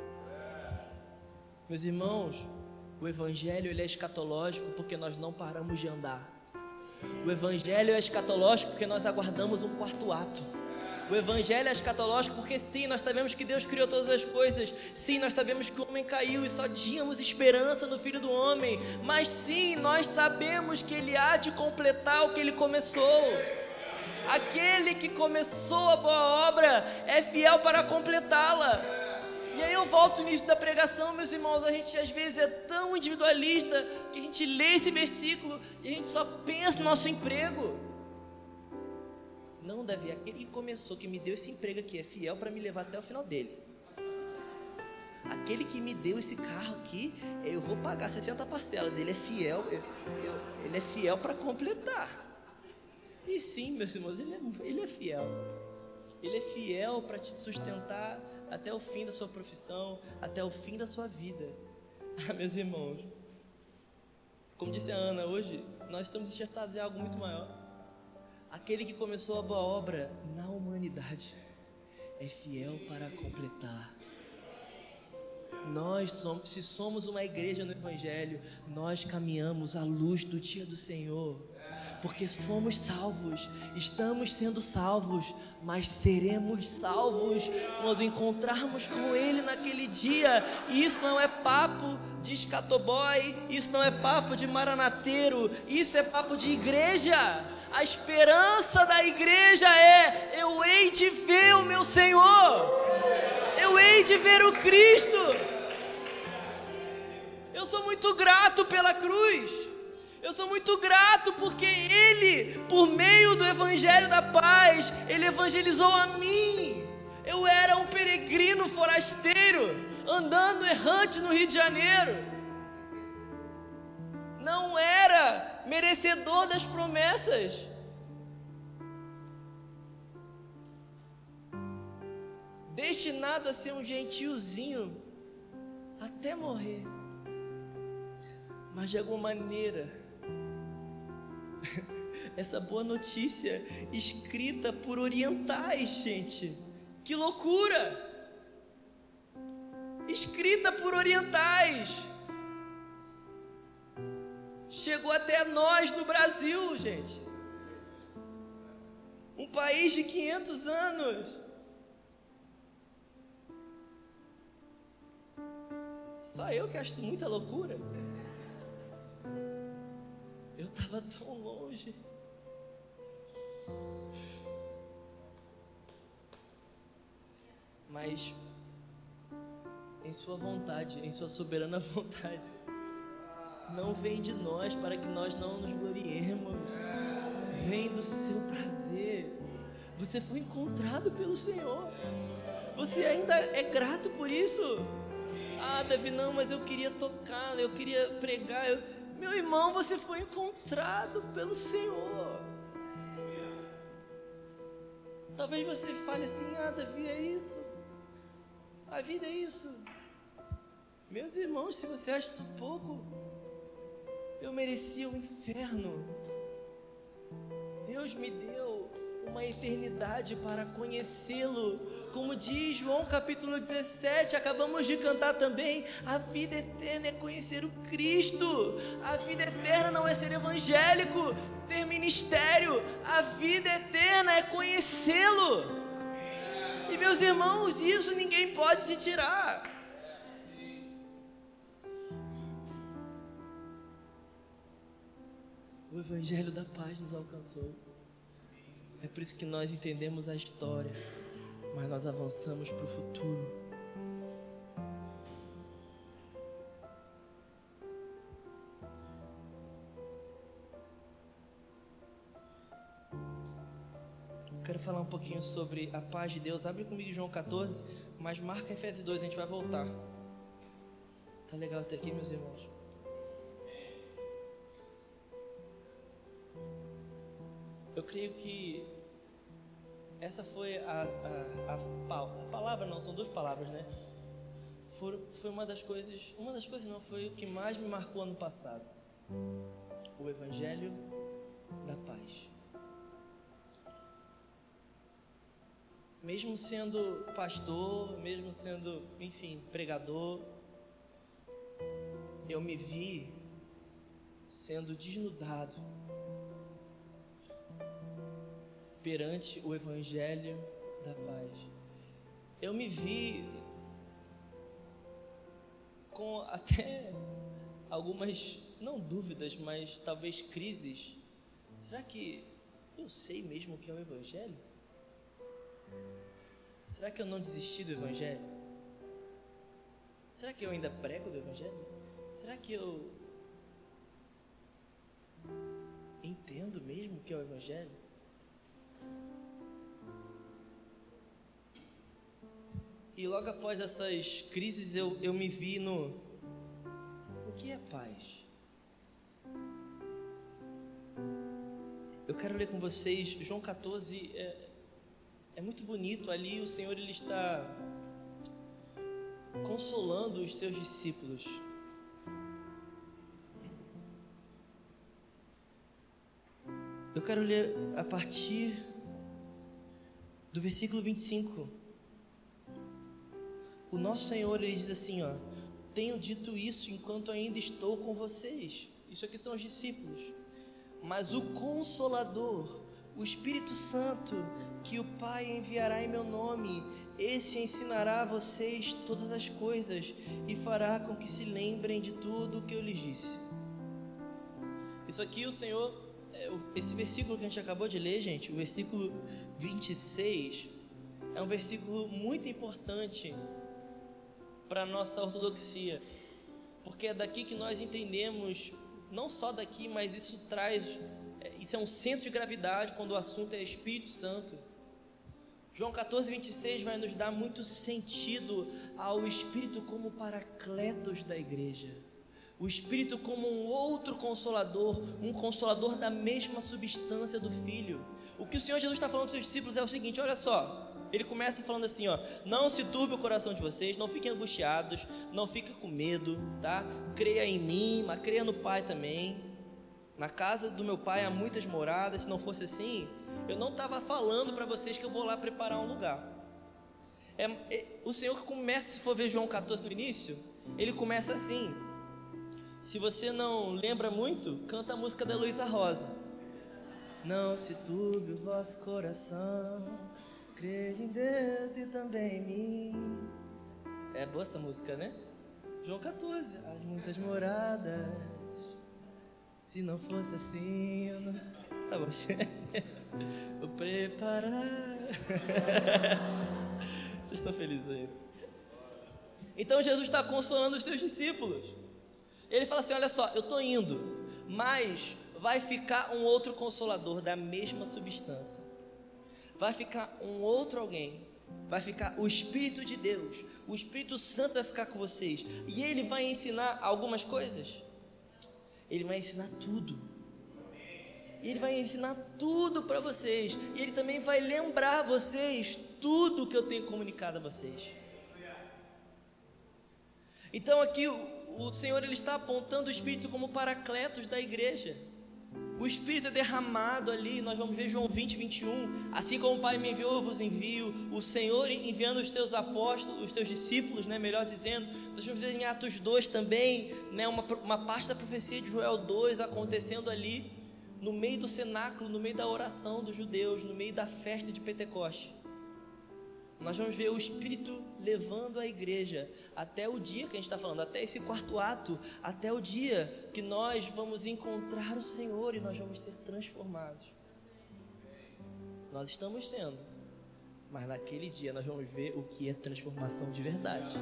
Meus irmãos, o Evangelho ele é escatológico porque nós não paramos de andar. O Evangelho é escatológico porque nós aguardamos um quarto ato. O Evangelho é escatológico porque sim, nós sabemos que Deus criou todas as coisas. Sim, nós sabemos que o homem caiu e só tínhamos esperança no Filho do Homem. Mas sim, nós sabemos que Ele há de completar o que Ele começou. Aquele que começou a boa obra é fiel para completá-la. E aí eu volto no início da pregação, meus irmãos, a gente às vezes é tão individualista que a gente lê esse versículo e a gente só pensa no nosso emprego. Não, Davi, aquele que começou, que me deu esse emprego aqui, é fiel para me levar até o final dele. Aquele que me deu esse carro aqui, eu vou pagar 60 parcelas, ele é fiel, ele é fiel para completar. E sim, meus irmãos, ele é fiel. Ele é fiel para te sustentar até o fim da sua profissão, até o fim da sua vida. Ah, meus irmãos, como disse a Ana, hoje nós estamos enxertados em algo muito maior. Aquele que começou a boa obra na humanidade é fiel para completar. Se somos uma igreja no Evangelho, nós caminhamos à luz do dia do Senhor, porque fomos salvos, estamos sendo salvos, mas seremos salvos quando encontrarmos com Ele naquele dia. E isso não é papo de escatoboy, isso não é papo de maranateiro, isso é papo de igreja. A esperança da igreja é: eu hei de ver o meu Senhor, eu hei de ver o Cristo. Eu sou muito grato pela cruz, eu sou muito grato porque Ele, por meio do Evangelho da Paz, Ele evangelizou a mim. Eu era um peregrino forasteiro, andando errante no Rio de Janeiro, não era merecedor das promessas, destinado a ser um gentiozinho até morrer. Mas de alguma maneira, essa boa notícia escrita por orientais, gente, que loucura! Escrita por orientais, chegou até nós no Brasil, gente. Um país de 500 anos. Só eu que acho isso muita loucura. Eu estava tão longe. Mas em sua vontade, em sua soberana vontade, não vem de nós para que nós não nos gloriemos, vem do seu prazer. Você foi encontrado pelo Senhor, você ainda é grato por isso? Ah, Davi, não, mas eu queria tocar, eu queria pregar. Meu irmão, você foi encontrado pelo Senhor. Talvez você fale assim: ah, Davi, é isso, a vida é isso. Meus irmãos, se você acha isso pouco, eu merecia o inferno. Deus me deu uma eternidade para conhecê-lo. Como diz João capítulo 17, acabamos de cantar também, a vida eterna é conhecer o Cristo. A vida eterna não é ser evangélico, ter ministério. A vida eterna é conhecê-lo. E meus irmãos, isso ninguém pode te tirar. O Evangelho da Paz nos alcançou. É por isso que nós entendemos a história, mas nós avançamos para o futuro. Eu quero falar um pouquinho sobre a paz de Deus. Abre comigo em João 14, mas marca Efésios 2, a gente vai voltar. Tá legal até aqui, meus irmãos? Eu creio que essa foi a palavra, não, são duas palavras, né? Foi uma das coisas não, foi o que mais me marcou ano passado. O Evangelho da Paz. mesmo sendo pastor, mesmo sendo, enfim, pregador, eu me vi sendo desnudado perante o Evangelho da paz. Eu me vi com até algumas, não dúvidas, mas talvez crises. Será que eu sei mesmo o que é o Evangelho? Será que eu não desisti do Evangelho? Será que eu ainda prego do Evangelho? Será que eu entendo mesmo o que é o Evangelho? E logo após essas crises eu me vi no... O que é paz? Eu quero ler com vocês João 14, é muito bonito. Ali o Senhor ele está consolando os seus discípulos. Eu quero ler a partir do versículo 25. O nosso Senhor ele diz assim, ó: tenho dito isso enquanto ainda estou com vocês. Isso aqui são os discípulos. Mas o Consolador, o Espírito Santo, que o Pai enviará em meu nome, esse ensinará a vocês todas as coisas e fará com que se lembrem de tudo o que eu lhes disse. Isso aqui o Senhor, esse versículo que a gente acabou de ler, gente, o versículo 26, é um versículo muito importante para a nossa ortodoxia, porque é daqui que nós entendemos, não só daqui, mas isso é um centro de gravidade quando o assunto é Espírito Santo. João 14, 26 vai nos dar muito sentido ao Espírito como paracletos da igreja, o Espírito como um outro consolador, um consolador da mesma substância do Filho. O que o Senhor Jesus está falando para os seus discípulos é o seguinte, olha só. Ele começa falando assim, ó: não se turbe o coração de vocês, não fiquem angustiados, não fiquem com medo, tá? Creia em mim, mas creia no Pai também. Na casa do meu Pai há muitas moradas. Se não fosse assim, eu não estava falando para vocês que eu vou lá preparar um lugar. O Senhor que começa, se for ver João 14 no início, ele começa assim. Se você não lembra muito, canta a música da Luísa Rosa. Não se turbe o vosso coração, crede em Deus e também em mim. É boa essa música, né? João 14, há muitas moradas. Se não fosse assim, eu não... Tá bom. Vou preparar. Vocês estão felizes aí? Então Jesus está consolando os seus discípulos. Ele fala assim, olha só, eu estou indo, mas vai ficar um outro consolador da mesma substância. Vai ficar um outro alguém, vai ficar o Espírito de Deus, o Espírito Santo vai ficar com vocês, e ele vai ensinar algumas coisas. Ele vai ensinar tudo, e ele vai ensinar tudo para vocês, e ele também vai lembrar vocês tudo que eu tenho comunicado a vocês. Então aqui o Senhor ele está apontando o Espírito como paracletos da igreja. O Espírito é derramado ali, nós vamos ver João 20, 21, assim como o Pai me enviou, eu vos envio. O Senhor enviando os seus apóstolos, os seus discípulos, né, melhor dizendo. Nós vamos ver em Atos 2 também, né, uma parte da profecia de Joel 2 acontecendo ali, no meio do cenáculo, no meio da oração dos judeus, no meio da festa de Pentecoste. Nós vamos ver o Espírito levando a igreja até o dia que a gente está falando, até esse quarto ato, até o dia que nós vamos encontrar o Senhor e nós vamos ser transformados. Nós estamos sendo, mas naquele dia nós vamos ver o que é transformação de verdade.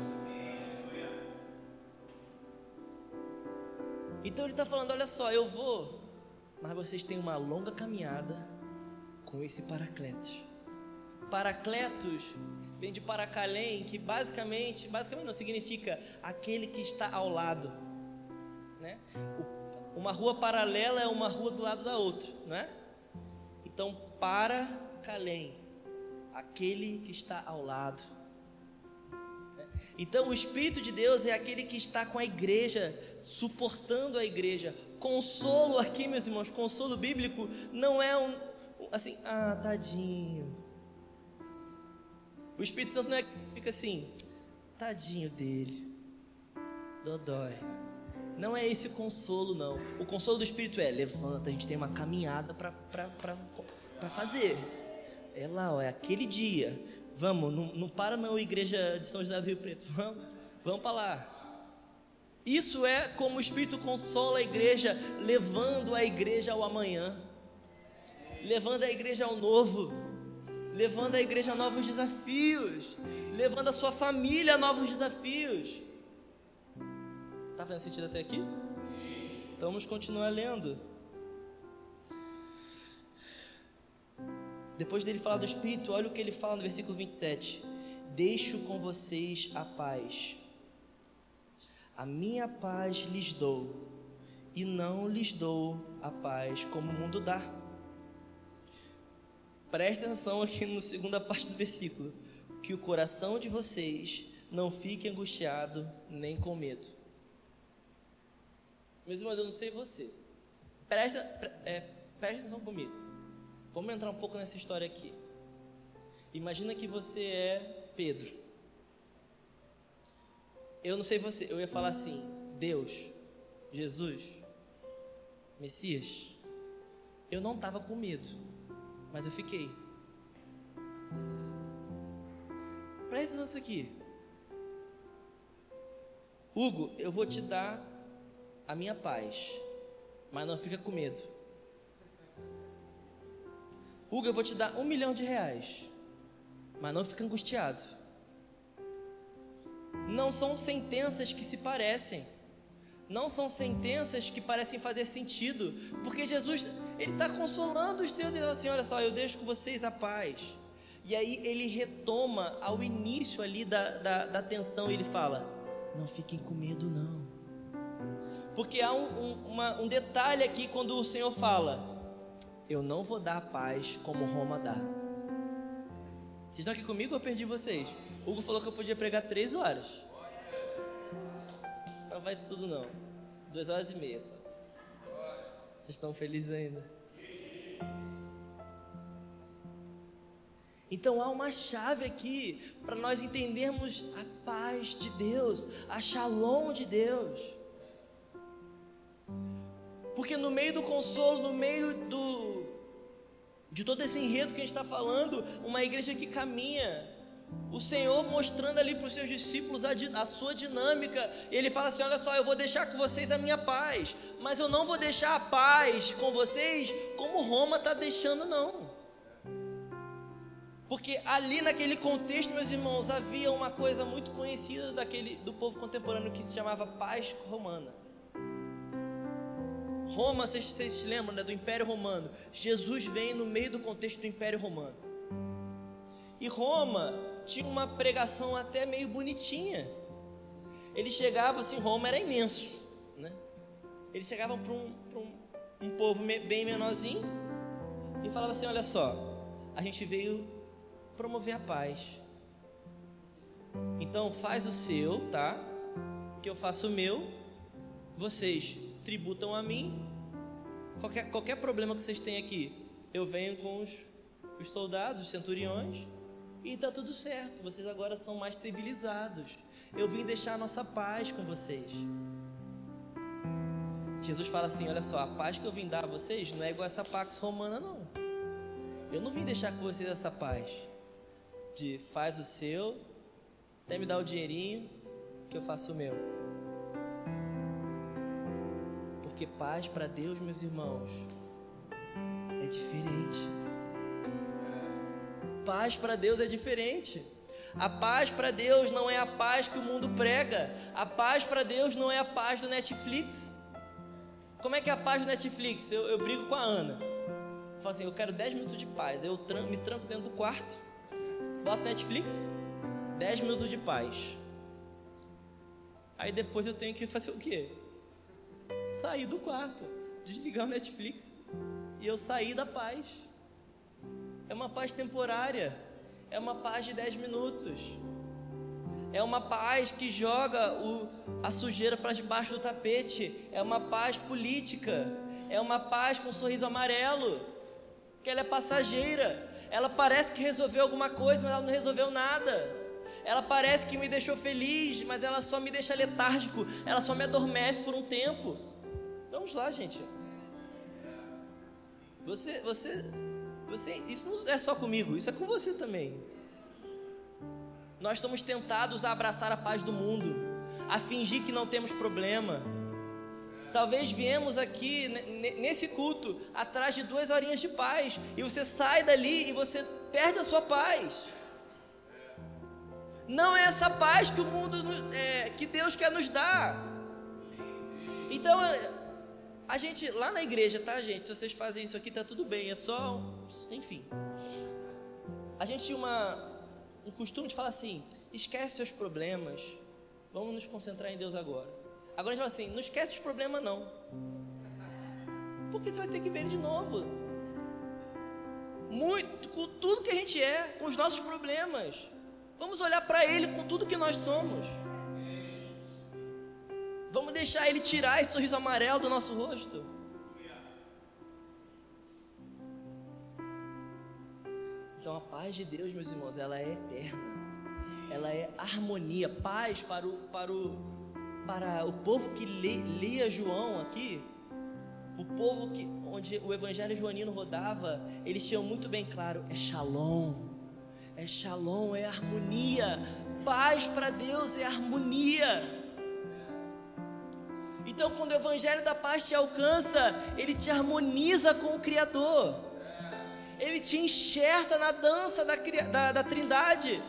Então ele está falando, olha só, eu vou, mas vocês têm uma longa caminhada com esse Paracletos. Paracletos vem de parakalem, que basicamente não significa aquele que está ao lado, né? Uma rua paralela é uma rua do lado da outra, né? Então parakalem, aquele que está ao lado. Então o Espírito de Deus é aquele que está com a igreja, suportando a igreja. Consolo aqui, meus irmãos, consolo bíblico não é assim, tadinho. O Espírito Santo não é que fica assim, tadinho dele, dodói. Não é esse o consolo, não. O consolo do Espírito é, levanta, a gente tem uma caminhada para fazer. É lá, ó, é aquele dia. Vamos, não para não, igreja de São José do Rio Preto. Vamos para lá. Isso é como o Espírito consola a igreja, levando a igreja ao amanhã, levando a igreja ao novo, levando a igreja a novos desafios, levando a sua família a novos desafios. Está fazendo sentido até aqui? Sim. Então vamos continuar lendo. Depois dele falar do Espírito, olha o que ele fala no versículo 27. Deixo com vocês a paz. A minha paz lhes dou, e não lhes dou a paz como o mundo dá. Presta atenção aqui na segunda parte do versículo. Que o coração de vocês não fique angustiado nem com medo. Meus irmãos, eu não sei você. Presta atenção comigo. Vamos entrar um pouco nessa história aqui. Imagina que você é Pedro. Eu não sei você, eu ia falar assim: Deus, Jesus, Messias. Eu não estava com medo, mas eu fiquei. Presta atenção nisso aqui. Hugo, eu vou te dar a minha paz, mas não fica com medo. Hugo, eu vou te dar R$1 milhão, mas não fica angustiado. Não são sentenças que se parecem, não são sentenças que parecem fazer sentido, porque Jesus, ele está consolando os seus, ele fala assim: olha só, eu deixo com vocês a paz. E aí ele retoma ao início ali da tensão, e ele fala: não fiquem com medo não. Porque há um detalhe aqui quando o Senhor fala: eu não vou dar a paz como Roma dá. Vocês estão aqui comigo ou eu perdi vocês? Hugo falou que eu podia pregar 3 horas. Não faz isso tudo não. 2 horas e meia só. Vocês estão felizes ainda? Então há uma chave aqui para nós entendermos a paz de Deus, a shalom de Deus. Porque no meio do consolo, no meio de todo esse enredo que a gente está falando, uma igreja que caminha, o Senhor mostrando ali para os seus discípulos a sua dinâmica. Ele fala assim: olha só, eu vou deixar com vocês a minha paz, mas eu não vou deixar a paz com vocês como Roma está deixando, não. Porque ali naquele contexto, meus irmãos, havia uma coisa muito conhecida do povo contemporâneo que se chamava paz romana. Roma, vocês se lembram, né, do Império Romano. Jesus vem no meio do contexto do Império Romano. E Roma tinha uma pregação até meio bonitinha. Ele chegava assim, Roma era imenso, né? Eles chegavam para um povo bem menorzinho e falava assim: olha só, a gente veio promover a paz. Então faz o seu, tá? Que eu faço o meu. Vocês tributam a mim. Qualquer problema que vocês têm aqui, eu venho com os soldados, os centuriões, e está tudo certo. Vocês agora são mais civilizados. Eu vim deixar a nossa paz com vocês. Jesus fala assim: olha só, a paz que eu vim dar a vocês não é igual essa pax romana, não. Eu não vim deixar com vocês essa paz de faz o seu, até me dá o dinheirinho que eu faço o meu. Porque paz para Deus, meus irmãos, é diferente. Paz para Deus é diferente. A paz para Deus não é a paz que o mundo prega. A paz para Deus não é a paz do Netflix. Como é que é a paz do Netflix? Eu brigo com a Ana. Eu falo assim: eu quero 10 minutos de paz. Eu me tranco dentro do quarto, boto Netflix, 10 minutos de paz. Aí depois eu tenho que fazer o quê? Sair do quarto, desligar o Netflix, e eu sair da paz. É uma paz temporária, é uma paz de 10 minutos, é uma paz que joga a sujeira para debaixo do tapete, é uma paz política, é uma paz com um sorriso amarelo, que ela é passageira, Ela parece que resolveu alguma coisa, mas ela não resolveu nada. Ela parece que me deixou feliz, mas ela só me deixa letárgico. Ela só me adormece por um tempo. Vamos lá, gente. Você, isso não é só comigo, isso é com você também. Nós somos tentados a abraçar a paz do mundo, a fingir que não temos problema. Talvez viemos aqui nesse culto atrás de 2 horinhas de paz, e você sai dali e você perde a sua paz. Não é essa paz que o mundo, que Deus quer nos dar. Então, a gente, lá na igreja, tá, gente? Se vocês fazem isso aqui, tá tudo bem, é só, enfim. A gente tinha um costume de falar assim: esquece seus problemas, vamos nos concentrar em Deus agora. Agora a gente fala assim: não esquece os problemas não, porque você vai ter que ver ele de novo. Muito, com tudo que a gente é, com os nossos problemas. Vamos olhar para ele com tudo que nós somos. Vamos deixar ele tirar esse sorriso amarelo do nosso rosto. Então a paz de Deus, meus irmãos, ela é eterna. Ela é harmonia, paz para o povo que lia João aqui. O povo onde o evangelho joanino rodava, eles tinham muito bem claro: é shalom. É shalom, é harmonia. Paz para Deus é harmonia. Então, quando o evangelho da paz te alcança, ele te harmoniza com o Criador. Ele te enxerta na dança da Trindade.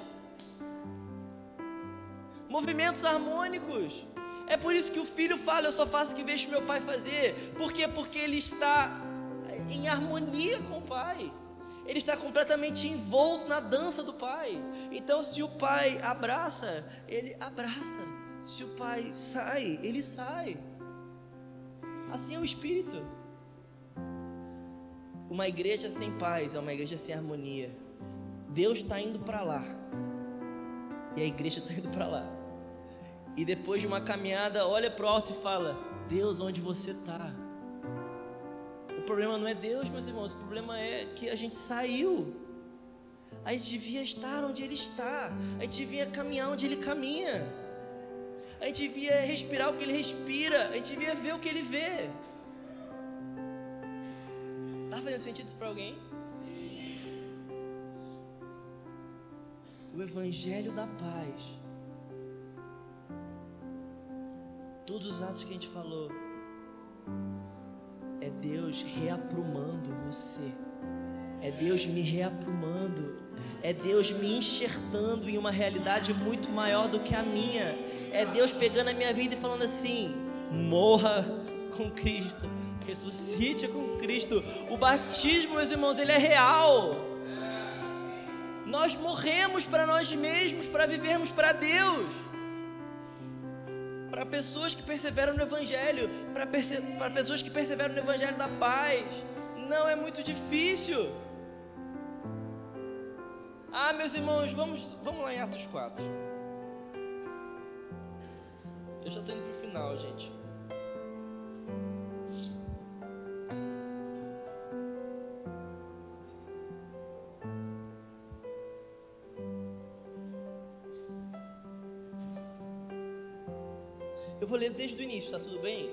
Movimentos harmônicos. É por isso que o filho fala: eu só faço o que vejo meu pai fazer. Por quê? Porque ele está em harmonia com o pai. Ele está completamente envolto na dança do pai. Então, se o pai abraça, ele abraça. Se o pai sai, ele sai. Assim é o Espírito. Uma igreja sem paz é uma igreja sem harmonia. Deus está indo para lá, e a igreja está indo para lá. E depois de uma caminhada, olha para o alto e fala: Deus, onde você está? O problema não é Deus, meus irmãos, o problema é que a gente saiu. A gente devia estar onde Ele está, a gente devia caminhar onde Ele caminha, a gente devia respirar o que Ele respira, a gente devia ver o que Ele vê. Está fazendo sentido isso para alguém? O Evangelho da paz, todos os atos que a gente falou, é Deus reaprumando você. É Deus me reaprumando. É Deus me enxertando em uma realidade muito maior do que a minha. É Deus pegando a minha vida e falando assim: morra com Cristo, ressuscite com Cristo. O batismo, meus irmãos, ele é real. Nós morremos para nós mesmos, para vivermos para Deus. Para pessoas que perseveram no Evangelho, para pessoas que perseveram no Evangelho da paz. Não é muito difícil. Ah, meus irmãos, vamos lá em Atos 4. Eu já estou indo para o final, gente. Eu vou ler desde o início, tá tudo bem?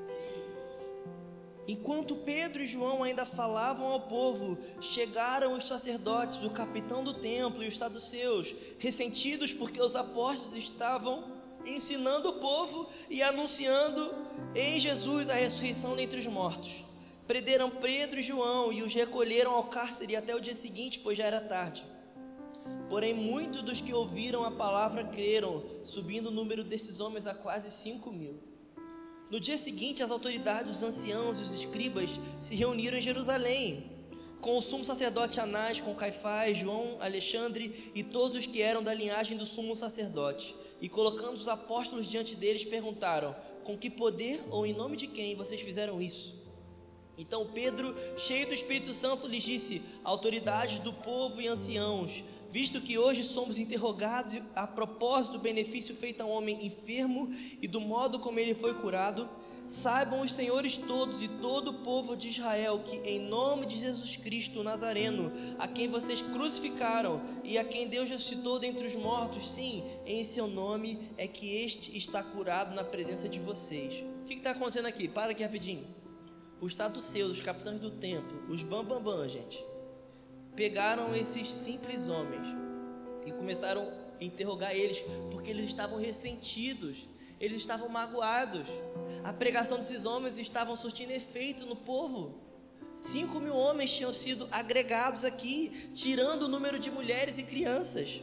Enquanto Pedro e João ainda falavam ao povo, chegaram os sacerdotes, o capitão do templo e os saduceus, ressentidos porque os apóstolos estavam ensinando o povo e anunciando em Jesus a ressurreição dentre os mortos. Prenderam Pedro e João e os recolheram ao cárcere até o dia seguinte, pois já era tarde. Porém, muitos dos que ouviram a palavra creram, subindo o número desses homens a quase 5.000. No dia seguinte, as autoridades, os anciãos e os escribas se reuniram em Jerusalém, com o sumo sacerdote Anás, com Caifás, João, Alexandre e todos os que eram da linhagem do sumo sacerdote. E colocando os apóstolos diante deles, perguntaram: com que poder ou em nome de quem vocês fizeram isso? Então Pedro, cheio do Espírito Santo, lhes disse: autoridades do povo e anciãos, visto que hoje somos interrogados a propósito do benefício feito a um homem enfermo e do modo como ele foi curado, Saibam os senhores todos e todo o povo de Israel que em nome de Jesus Cristo, o Nazareno, a quem vocês crucificaram e a quem Deus ressuscitou dentre os mortos, sim, em seu nome é que este está curado na presença de vocês. O que está acontecendo aqui? Para aqui rapidinho. Os saduceus, os capitães do templo, os bambambam, gente, pegaram esses simples homens e começaram a interrogar eles, porque eles estavam ressentidos, eles estavam magoados. A pregação desses homens estava surtindo efeito no povo. 5.000 homens tinham sido agregados aqui, tirando o número de mulheres e crianças.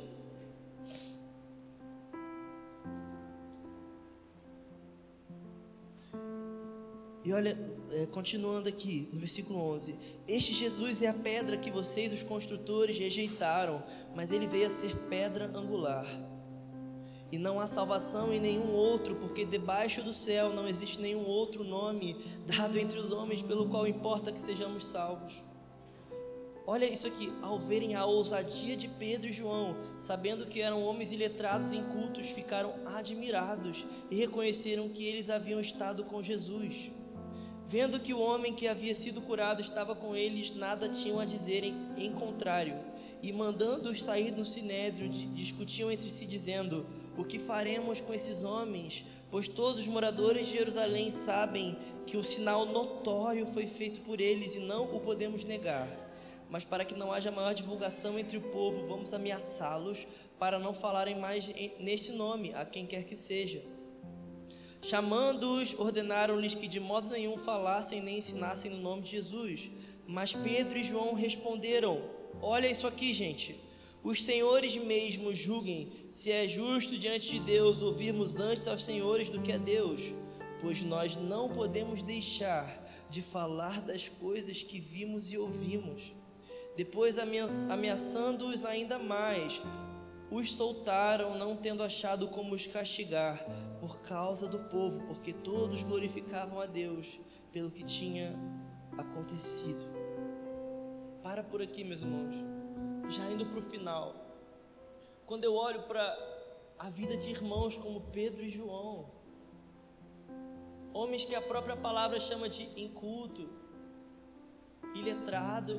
E olha, continuando aqui no versículo 11: este Jesus é a pedra que vocês, os construtores, rejeitaram, mas ele veio a ser pedra angular. E não há salvação em nenhum outro, porque debaixo do céu não existe nenhum outro nome dado entre os homens pelo qual importa que sejamos salvos. Olha isso aqui: ao verem a ousadia de Pedro e João, sabendo que eram homens iletrados e incultos, ficaram admirados e reconheceram que eles haviam estado com Jesus. Vendo que o homem que havia sido curado estava com eles, nada tinham a dizerem em contrário, e mandando-os sair no sinédrio, discutiam entre si, dizendo: o que faremos com esses homens? Pois todos os moradores de Jerusalém sabem que um sinal notório foi feito por eles e não o podemos negar. Mas para que não haja maior divulgação entre o povo, vamos ameaçá-los para não falarem mais nesse nome, a quem quer que seja. Chamando-os, ordenaram-lhes que de modo nenhum falassem nem ensinassem no nome de Jesus. Mas Pedro e João responderam: olha isso aqui, gente. Os senhores mesmos julguem se é justo diante de Deus ouvirmos antes aos senhores do que a Deus, pois nós não podemos deixar de falar das coisas que vimos e ouvimos. Depois, ameaçando-os ainda mais, os soltaram, não tendo achado como os castigar, por causa do povo, porque todos glorificavam a Deus pelo que tinha acontecido. Para por aqui, meus irmãos. Já indo para o final, quando eu olho para a vida de irmãos como Pedro e João, homens que a própria palavra chama de inculto, iletrado,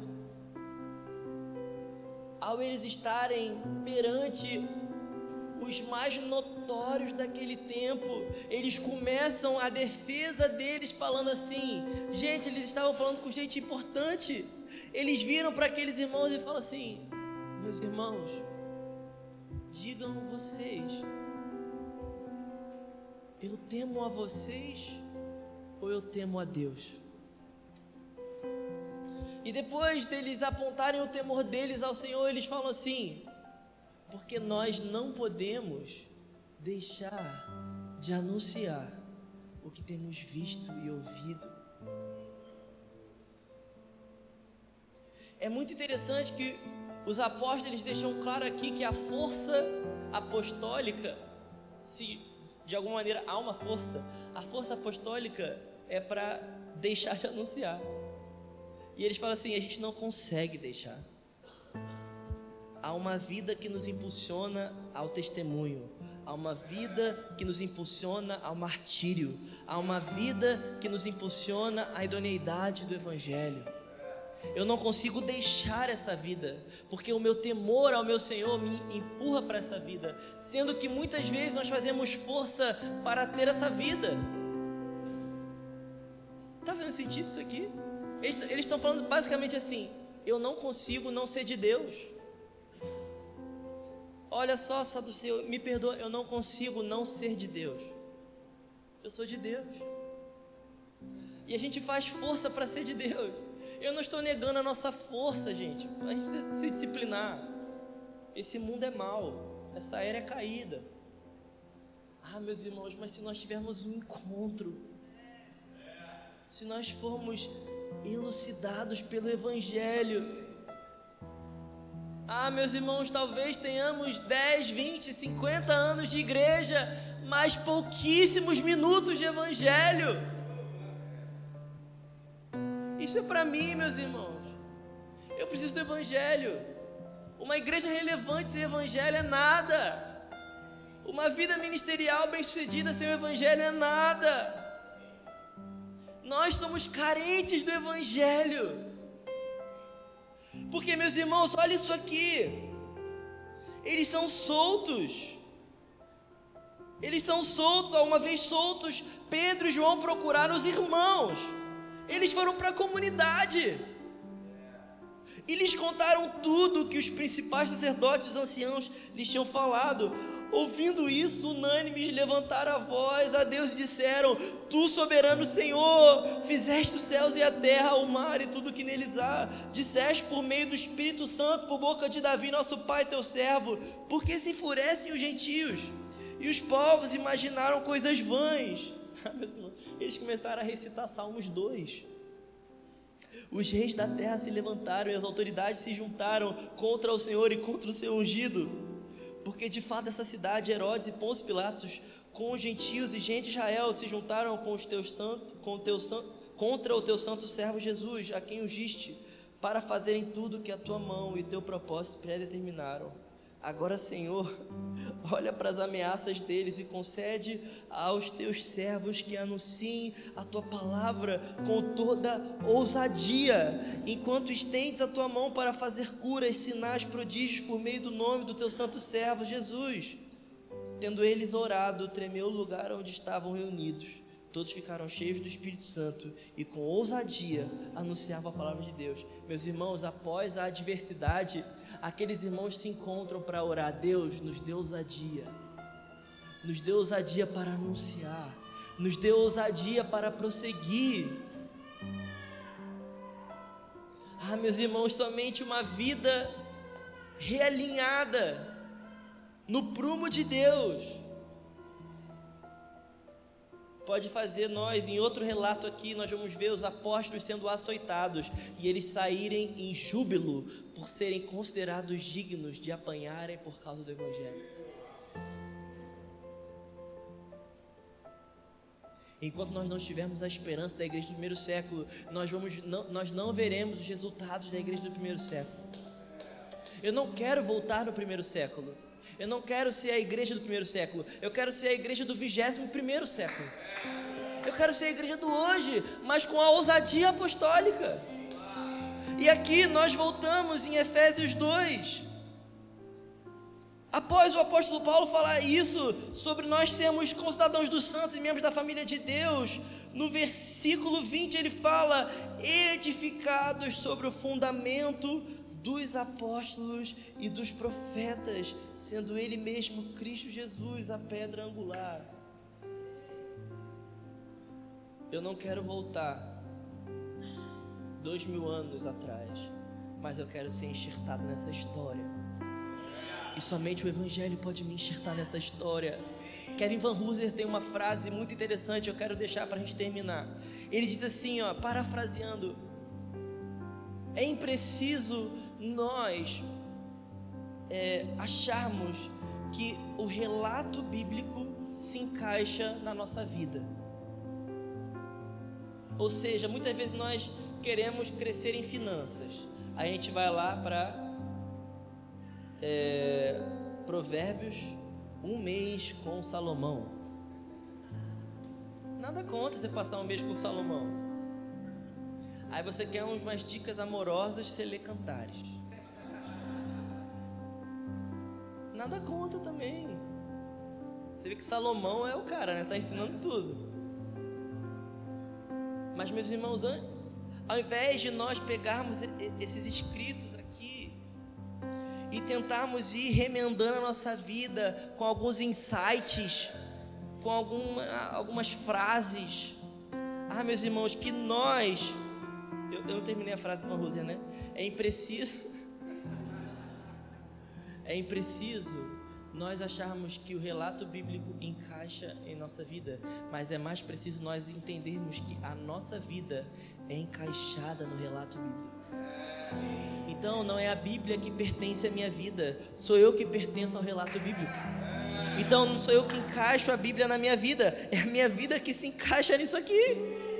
ao eles estarem perante os mais notórios daquele tempo, eles começam a defesa deles falando assim, gente, eles estavam falando com gente importante, eles viram para aqueles irmãos e falam assim: meus irmãos, digam vocês, eu temo a vocês ou eu temo a Deus? E depois deles apontarem o temor deles ao Senhor, eles falam assim: porque nós não podemos deixar de anunciar o que temos visto e ouvido. É muito interessante que os apóstolos deixam claro aqui que a força apostólica, se de alguma maneira há uma força, a força apostólica é para deixar de anunciar. E eles falam assim: a gente não consegue deixar. Há uma vida que nos impulsiona ao testemunho, há uma vida que nos impulsiona ao martírio, há uma vida que nos impulsiona à idoneidade do Evangelho. Eu não consigo deixar essa vida, porque o meu temor ao meu Senhor me empurra para essa vida, sendo que muitas vezes nós fazemos força para ter essa vida. Está fazendo sentido isso aqui? Eles estão falando basicamente assim: eu não consigo não ser de Deus. Olha só, saduceu, me perdoa, eu não consigo não ser de Deus. Eu sou de Deus. E a gente faz força para ser de Deus. Eu não estou negando a nossa força, gente. A gente precisa se disciplinar. Esse mundo é mau, essa era é caída. Ah, meus irmãos, mas se nós tivermos um encontro, se nós formos elucidados pelo Evangelho, ah, meus irmãos, talvez tenhamos 10, 20, 50 anos de igreja, mas pouquíssimos minutos de Evangelho. Isso é para mim, meus irmãos. Eu preciso do Evangelho. Uma igreja relevante sem Evangelho é nada. Uma vida ministerial bem-sucedida sem o Evangelho é nada. Nós somos carentes do Evangelho. Porque, meus irmãos, olha isso aqui. Eles são soltos. Eles são soltos. Uma vez soltos, Pedro e João procuraram os irmãos. Eles foram para a comunidade. E lhes contaram tudo que os principais sacerdotes e os anciãos lhes tinham falado. Ouvindo isso, unânimes levantaram a voz a Deus e disseram: Tu, soberano Senhor, fizeste os céus e a terra, o mar e tudo que neles há. Disseste por meio do Espírito Santo, por boca de Davi, nosso pai, teu servo, porque se enfurecem os gentios e os povos imaginaram coisas vãs. Eles começaram a recitar Salmos 2. Os reis da terra se levantaram e as autoridades se juntaram contra o Senhor e contra o seu ungido. Porque de fato essa cidade, Herodes e Pôncio Pilatos, com os gentios e gente de Israel, se juntaram contra o teu santo servo Jesus, a quem ungiste, para fazerem tudo que a tua mão e teu propósito predeterminaram. Agora, Senhor, olha para as ameaças deles e concede aos teus servos que anunciem a tua palavra com toda ousadia, enquanto estendes a tua mão para fazer curas, sinais, prodígios por meio do nome do teu santo servo Jesus. Tendo eles orado, tremeu o lugar onde estavam reunidos. Todos ficaram cheios do Espírito Santo e com ousadia anunciavam a palavra de Deus. Meus irmãos, após a adversidade, aqueles irmãos se encontram para orar. Deus nos deu ousadia. Nos deu ousadia para anunciar. Nos deu ousadia para prosseguir. Meus irmãos, somente uma vida realinhada no prumo de Deus pode fazer nós, em outro relato aqui, nós vamos ver os apóstolos sendo açoitados e eles saírem em júbilo por serem considerados dignos de apanharem por causa do Evangelho. Enquanto nós não tivermos a esperança da igreja do primeiro século, nós não veremos os resultados da igreja do primeiro século. Eu não quero voltar no primeiro século. Eu não quero ser a igreja do primeiro século. Eu quero ser a igreja do 21º século. Eu quero ser a igreja do hoje, mas com a ousadia apostólica. E aqui nós voltamos em Efésios 2. Após o apóstolo Paulo falar isso, sobre nós sermos concidadãos dos santos e membros da família de Deus, no versículo 20 ele fala: edificados sobre o fundamento dos apóstolos e dos profetas, sendo ele mesmo Cristo Jesus a pedra angular. Eu não quero voltar 2000 anos atrás, mas eu quero ser enxertado nessa história. E somente o Evangelho pode me enxertar nessa história. Kevin Van Hooser tem uma frase muito interessante, eu quero deixar para a gente terminar. Ele diz assim, parafraseando: é impreciso nós acharmos que o relato bíblico se encaixa na nossa vida. Ou seja, muitas vezes nós queremos crescer em finanças. A gente vai lá para Provérbios, um mês com Salomão. Nada contra você passar um mês com Salomão. Aí você quer umas dicas amorosas, você lê Cantares. Nada contra também. Você vê que Salomão é o cara, né? Tá ensinando tudo. Mas, meus irmãos, ao invés de nós pegarmos esses escritos aqui e tentarmos ir remendando a nossa vida com alguns insights, com algumas frases, meus irmãos, que nós... Eu não terminei a frase do Van Hooser, né? É impreciso nós acharmos que o relato bíblico encaixa em nossa vida, mas é mais preciso nós entendermos que a nossa vida é encaixada no relato bíblico. Então não é a Bíblia que pertence à minha vida, sou eu que pertenço ao relato bíblico. Então não sou eu que encaixo a Bíblia na minha vida, é a minha vida que se encaixa nisso aqui.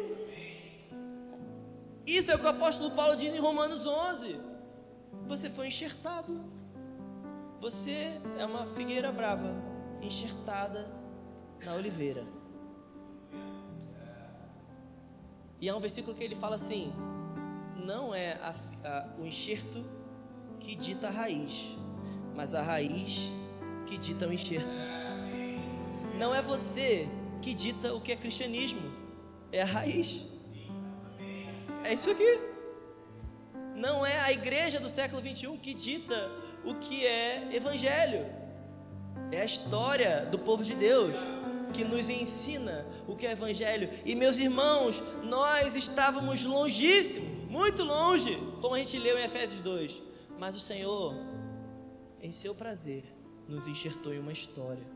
Isso é o que o apóstolo Paulo diz em Romanos 11. Você foi enxertado. Você é uma figueira brava, enxertada na oliveira. E há um versículo que ele fala assim: não é o enxerto que dita a raiz, mas a raiz que dita o enxerto. Não é você que dita o que é cristianismo, é a raiz. É isso aqui. Não é a igreja do século 21 que dita o que é evangelho. É a história do povo de Deus que nos ensina o que é evangelho. E meus irmãos, nós estávamos longíssimos, muito longe, como a gente leu em Efésios 2. Mas o Senhor, em seu prazer, nos enxertou em uma história.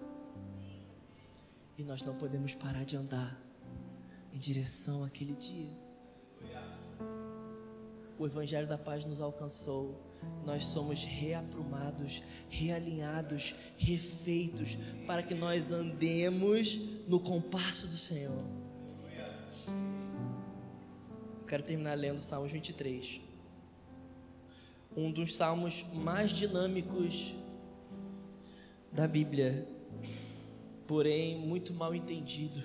E nós não podemos parar de andar em direção àquele dia. O Evangelho da Paz nos alcançou. Nós somos reaprumados, realinhados, refeitos, para que nós andemos no compasso do Senhor. Quero terminar lendo o Salmos 23. Um dos salmos mais dinâmicos da Bíblia, porém muito mal entendido.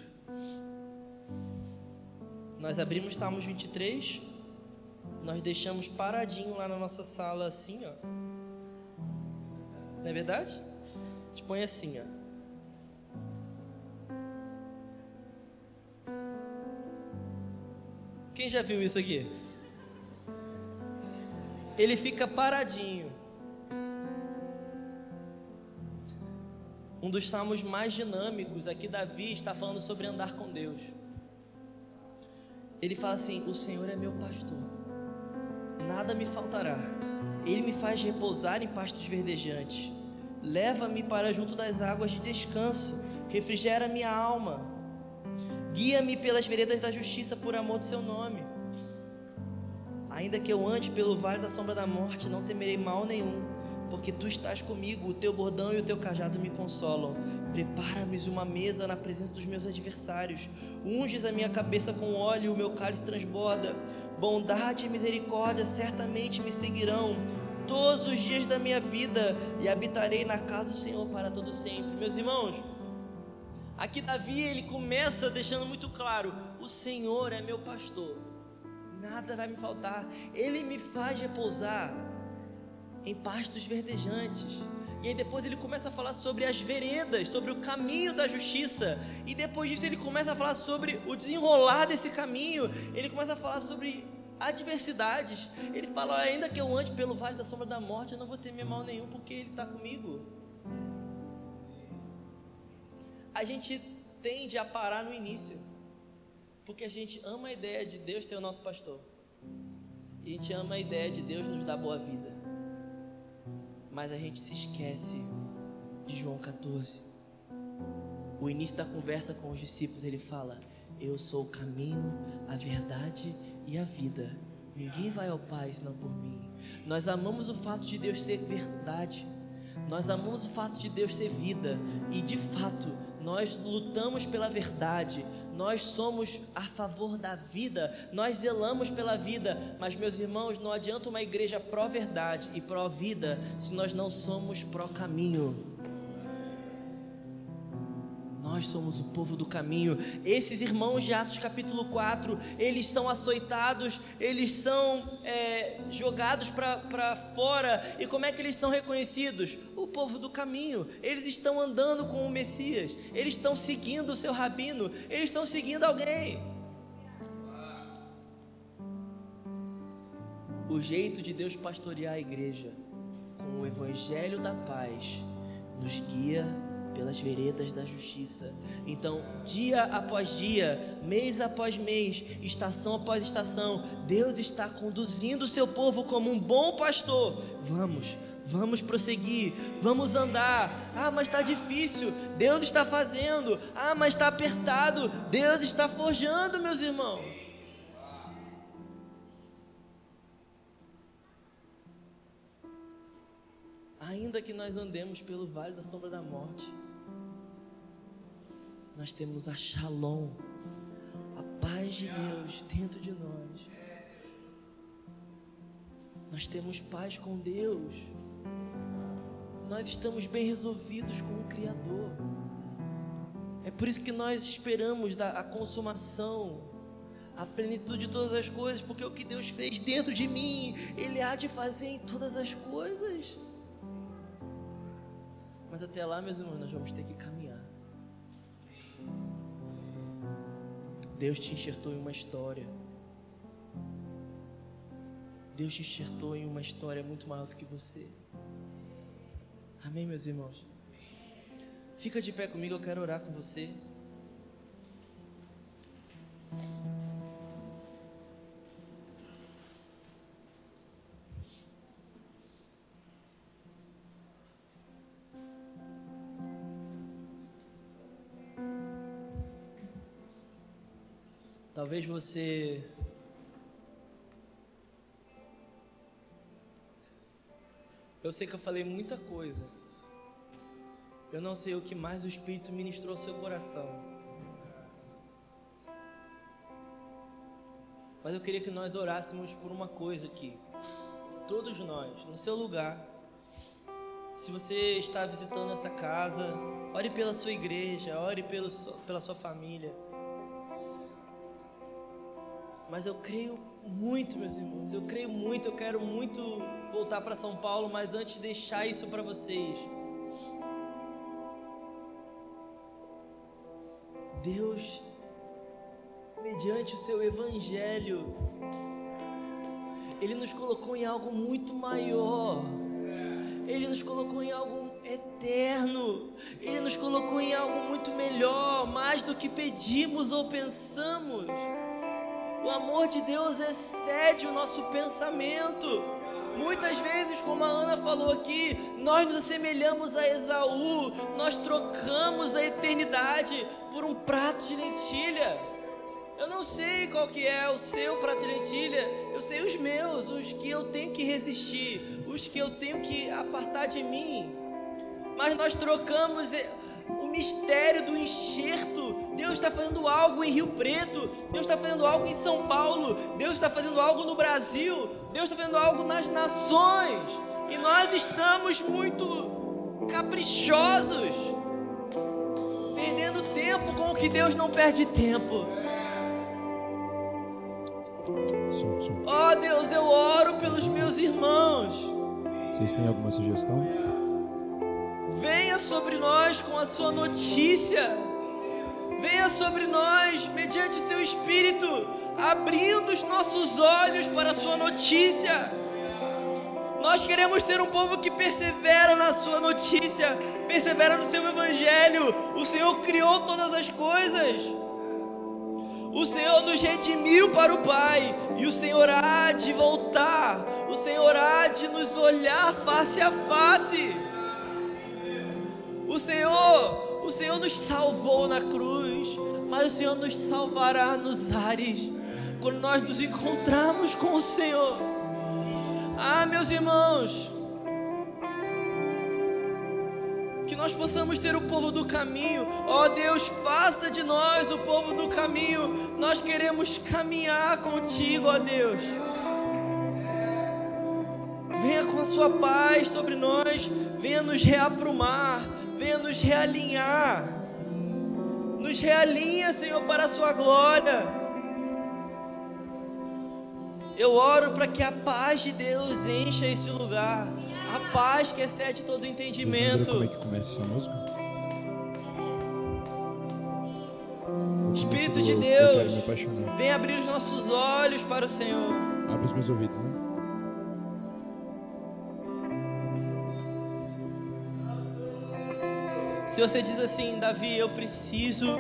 Nós abrimos Salmos 23, nós deixamos paradinho lá na nossa sala assim, ó. Não é verdade? A gente põe assim, ó. Quem já viu isso aqui? Ele fica paradinho. Um dos salmos mais dinâmicos, aqui Davi está falando sobre andar com Deus. Ele fala assim: o Senhor é meu pastor, nada me faltará. Ele me faz repousar em pastos verdejantes, leva-me para junto das águas de descanso, refrigera minha alma, guia-me pelas veredas da justiça por amor do seu nome. Ainda que eu ande pelo vale da sombra da morte, não temerei mal nenhum, porque tu estás comigo, o teu bordão e o teu cajado me consolam. Prepara-me uma mesa na presença dos meus adversários, unges a minha cabeça com óleo e o meu cálice transborda. Bondade e misericórdia certamente me seguirão todos os dias da minha vida, e habitarei na casa do Senhor para todo sempre. Meus irmãos, aqui Davi, ele começa deixando muito claro: o Senhor é meu pastor, nada vai me faltar. Ele me faz repousar em pastos verdejantes. E aí depois ele começa a falar sobre as veredas, sobre o caminho da justiça. E depois disso ele começa a falar sobre o desenrolar desse caminho. Ele começa a falar sobre adversidades. Ele fala: ainda que eu ande pelo vale da sombra da morte, eu não vou temer mal nenhum, porque Ele está comigo. A gente tende a parar no início, porque a gente ama a ideia de Deus ser o nosso pastor, e a gente ama a ideia de Deus nos dar boa vida. Mas a gente se esquece de João 14. O início da conversa com os discípulos, ele fala: eu sou o caminho, a verdade e a vida. Ninguém vai ao Pai senão por mim. Nós amamos o fato de Deus ser verdade. Nós amamos o fato de Deus ser vida. E de fato, nós lutamos pela verdade. Nós somos a favor da vida. Nós zelamos pela vida. Mas, meus irmãos, não adianta uma igreja pró-verdade e pró-vida se nós não somos pró-caminho. Nós somos o povo do caminho. Esses irmãos de Atos capítulo 4, eles são açoitados, eles são jogados para fora. E como é que eles são reconhecidos? O povo do caminho. Eles estão andando com o Messias, eles estão seguindo o seu rabino, eles estão seguindo alguém. O jeito de Deus pastorear a igreja com o evangelho da paz nos guia pelas veredas da justiça. Então, dia após dia, mês após mês, estação após estação, Deus está conduzindo o seu povo como um bom pastor. Vamos prosseguir, vamos andar. Ah, mas está difícil, Deus está fazendo. Ah, mas está apertado, Deus está forjando, meus irmãos. Ainda que nós andemos pelo vale da sombra da morte, nós temos a Shalom, a paz de Deus dentro de nós. Nós temos paz com Deus. Nós estamos bem resolvidos com o É por isso que nós esperamos a consumação, a plenitude de todas as coisas, porque o que Deus fez dentro de mim, Ele há de fazer em todas as coisas. Mas até lá, meus irmãos, nós vamos ter que caminhar. Deus te enxertou em uma história. Deus te enxertou em uma história muito maior do que você. Amém, meus irmãos? Fica de pé comigo, eu quero orar com você. Talvez você eu sei que eu falei muita coisa. Eu não sei o que mais o Espírito ministrou ao seu coração. Mas eu queria que nós orássemos por uma coisa aqui. Todos nós, no seu lugar. Se você está visitando essa casa, ore pela sua igreja, ore pela sua família. Mas eu creio muito, meus irmãos, eu creio muito, eu quero muito voltar para São Paulo, mas antes de deixar isso para vocês, Deus, mediante o seu evangelho, Ele nos colocou em algo muito maior, Ele nos colocou em algo eterno, Ele nos colocou em algo muito melhor, mais do que pedimos ou pensamos. O amor de Deus excede o nosso pensamento. Muitas vezes, como a Ana falou aqui, nós nos assemelhamos a Esaú, nós trocamos a eternidade por um prato de lentilha. Eu não sei qual que é o seu prato de lentilha, eu sei os meus, os que eu tenho que resistir, os que eu tenho que apartar de mim. Mas nós trocamos o mistério do enxerto. Deus está fazendo algo em Rio Preto, Deus está fazendo algo em São Paulo, Deus está fazendo algo no Brasil, Deus está fazendo algo nas nações, e nós estamos muito caprichosos, perdendo tempo com o que Deus não perde tempo. Oh Deus, eu oro pelos meus irmãos. Vocês têm alguma sugestão? Venha sobre nós com a sua notícia. Venha sobre nós, mediante o seu Espírito, abrindo os nossos olhos para a sua notícia. Nós queremos ser um povo que persevera na sua notícia, persevera no seu evangelho. O Senhor criou todas as coisas. O Senhor nos redimiu para o Pai, e o Senhor há de voltar. O Senhor há de nos olhar face a face. O Senhor nos salvou na cruz, mas o Senhor nos salvará nos ares, quando nós nos encontrarmos com o Senhor. Ah, meus irmãos, que nós possamos ser o povo do caminho. Ó Deus, faça de nós o povo do caminho. Nós queremos caminhar contigo, ó Deus. Venha com a sua paz sobre nós, venha nos reaprumar, venha nos realinhar. Nos realinha, Senhor, para a sua glória. Eu oro para que a paz de Deus encha esse lugar. A paz que excede todo entendimento. Como é que começa essa música? Espírito de Deus, vem abrir os nossos olhos para o Senhor. Abre os meus ouvidos, né? Se você diz assim: Davi, eu preciso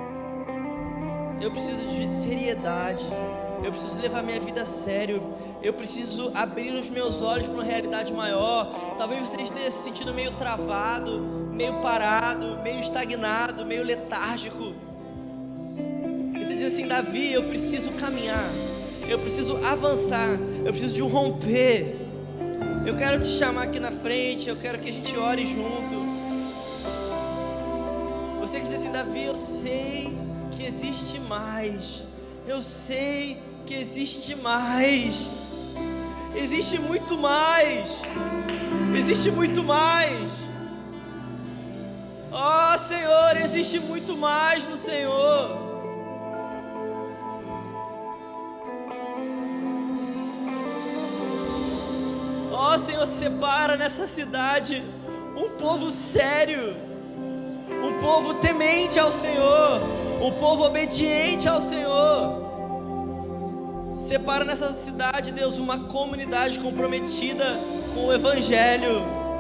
de seriedade, eu preciso levar minha vida a sério, eu preciso abrir os meus olhos para uma realidade maior. Talvez você esteja se sentindo meio travado, meio parado, meio estagnado, meio letárgico. E você diz assim: Davi, eu preciso caminhar, eu preciso avançar, eu preciso de um romper. Eu quero te chamar aqui na frente, eu quero que a gente ore junto. Você que diz assim: Davi, eu sei que existe mais. Eu sei que existe mais. Existe muito mais. Existe muito mais. Ó Senhor, existe muito mais no Senhor. Ó Senhor, separa nessa cidade um povo sério, um povo temente ao Senhor, um povo obediente ao Senhor. Separa nessa cidade, Deus, uma comunidade comprometida com o Evangelho.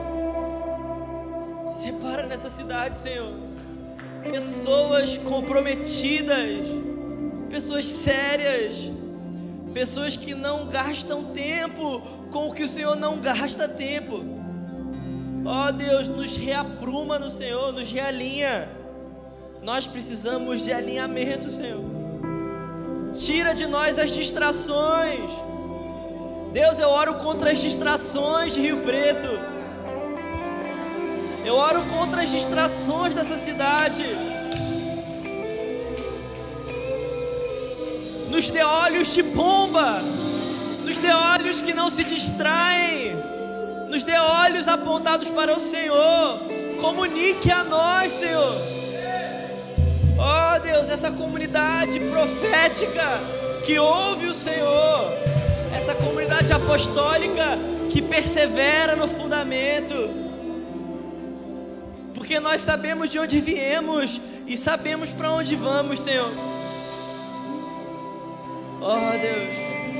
Separa nessa cidade, Senhor, pessoas comprometidas, pessoas sérias, pessoas que não gastam tempo com o que o Senhor não gasta tempo. Ó Deus, nos reapruma no Senhor, nos realinha. Nós precisamos de alinhamento, Senhor. Tira de nós as distrações. Deus, eu oro contra as distrações de Rio Preto. Eu oro contra as distrações dessa cidade. Nos dê olhos de bomba, nos dê olhos que não se distraem, nos dê olhos apontados para o Senhor. Comunique a nós, Senhor. Ó Deus, essa comunidade profética que ouve o Senhor, essa comunidade apostólica que persevera no fundamento, porque nós sabemos de onde viemos e sabemos para onde vamos, Senhor. Ó Deus,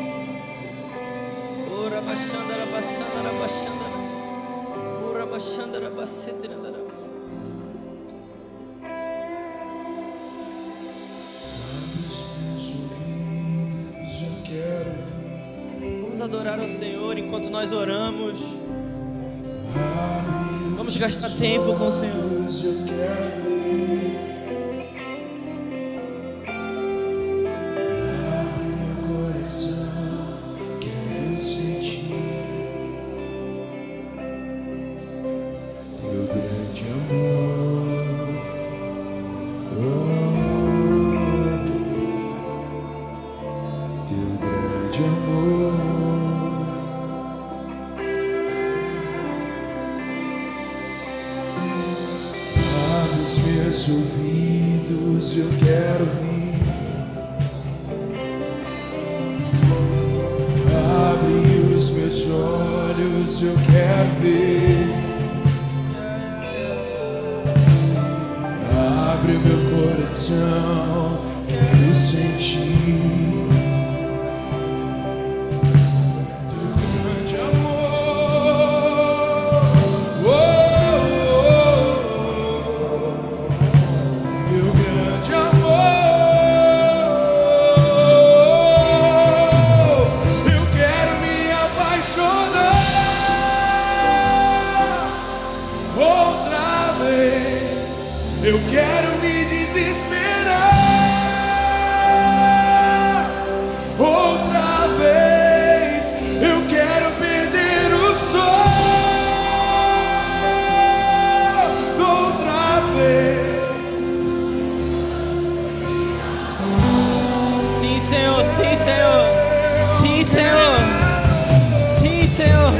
ora baixandara baçandara baixandara, ora baixandara baceterandara. Vamos adorar ao Senhor enquanto nós oramos. Vamos gastar tempo com o Senhor. Ouvidos eu quero ouvir, abre os meus olhos eu quero ver, abre o meu coração, quero sentir teu grande amor. Eu quero me desesperar outra vez. Eu quero perder o sono outra vez. Sim, Senhor, sim, Senhor, sim, Senhor, sim, Senhor.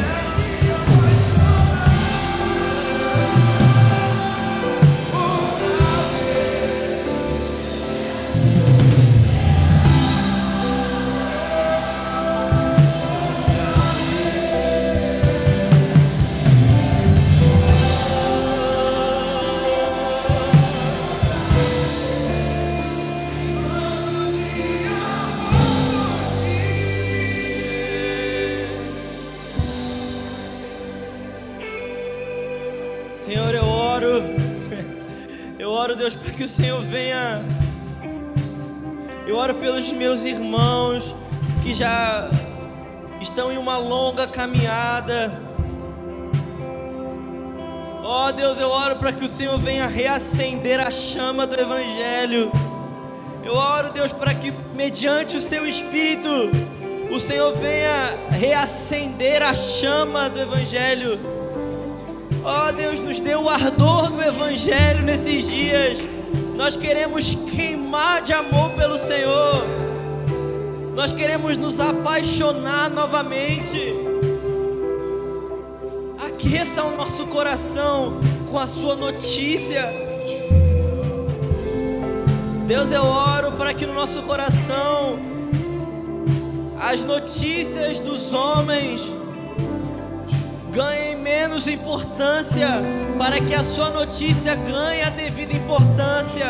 Senhor, eu oro, Deus, para que o Senhor venha. Eu oro pelos meus irmãos que já estão em uma longa caminhada. Ó Deus, eu oro para que o Senhor venha reacender a chama do Evangelho. Eu oro, Deus, para que mediante o Seu Espírito o Senhor venha reacender a chama do Evangelho. Ó Deus, nos dê o ardor do Evangelho nesses dias. Nós queremos queimar de amor pelo Senhor. Nós queremos nos apaixonar novamente. Aqueça o nosso coração com a Sua notícia. Deus, eu oro para que no nosso coração as notícias dos homens ganhem menos importância, para que a sua notícia ganhe a devida importância.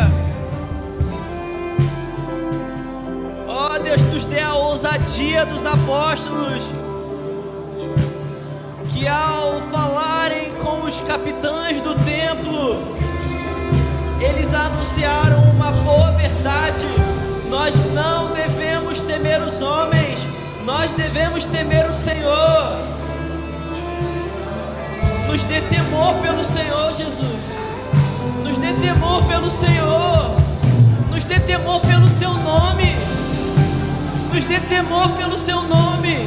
Ó Deus, nos dê a ousadia dos apóstolos, que ao falarem com os capitães do templo, eles anunciaram uma boa verdade. Nós não devemos temer os homens, nós devemos temer o Senhor. Nos dê temor pelo Senhor, Jesus. Nos dê temor pelo Senhor. Nos dê temor pelo seu nome. Nos dê temor pelo seu nome.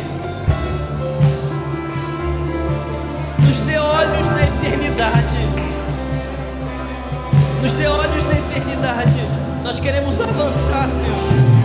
Nos dê olhos na eternidade. Nos dê olhos na eternidade. Nós queremos avançar, Senhor.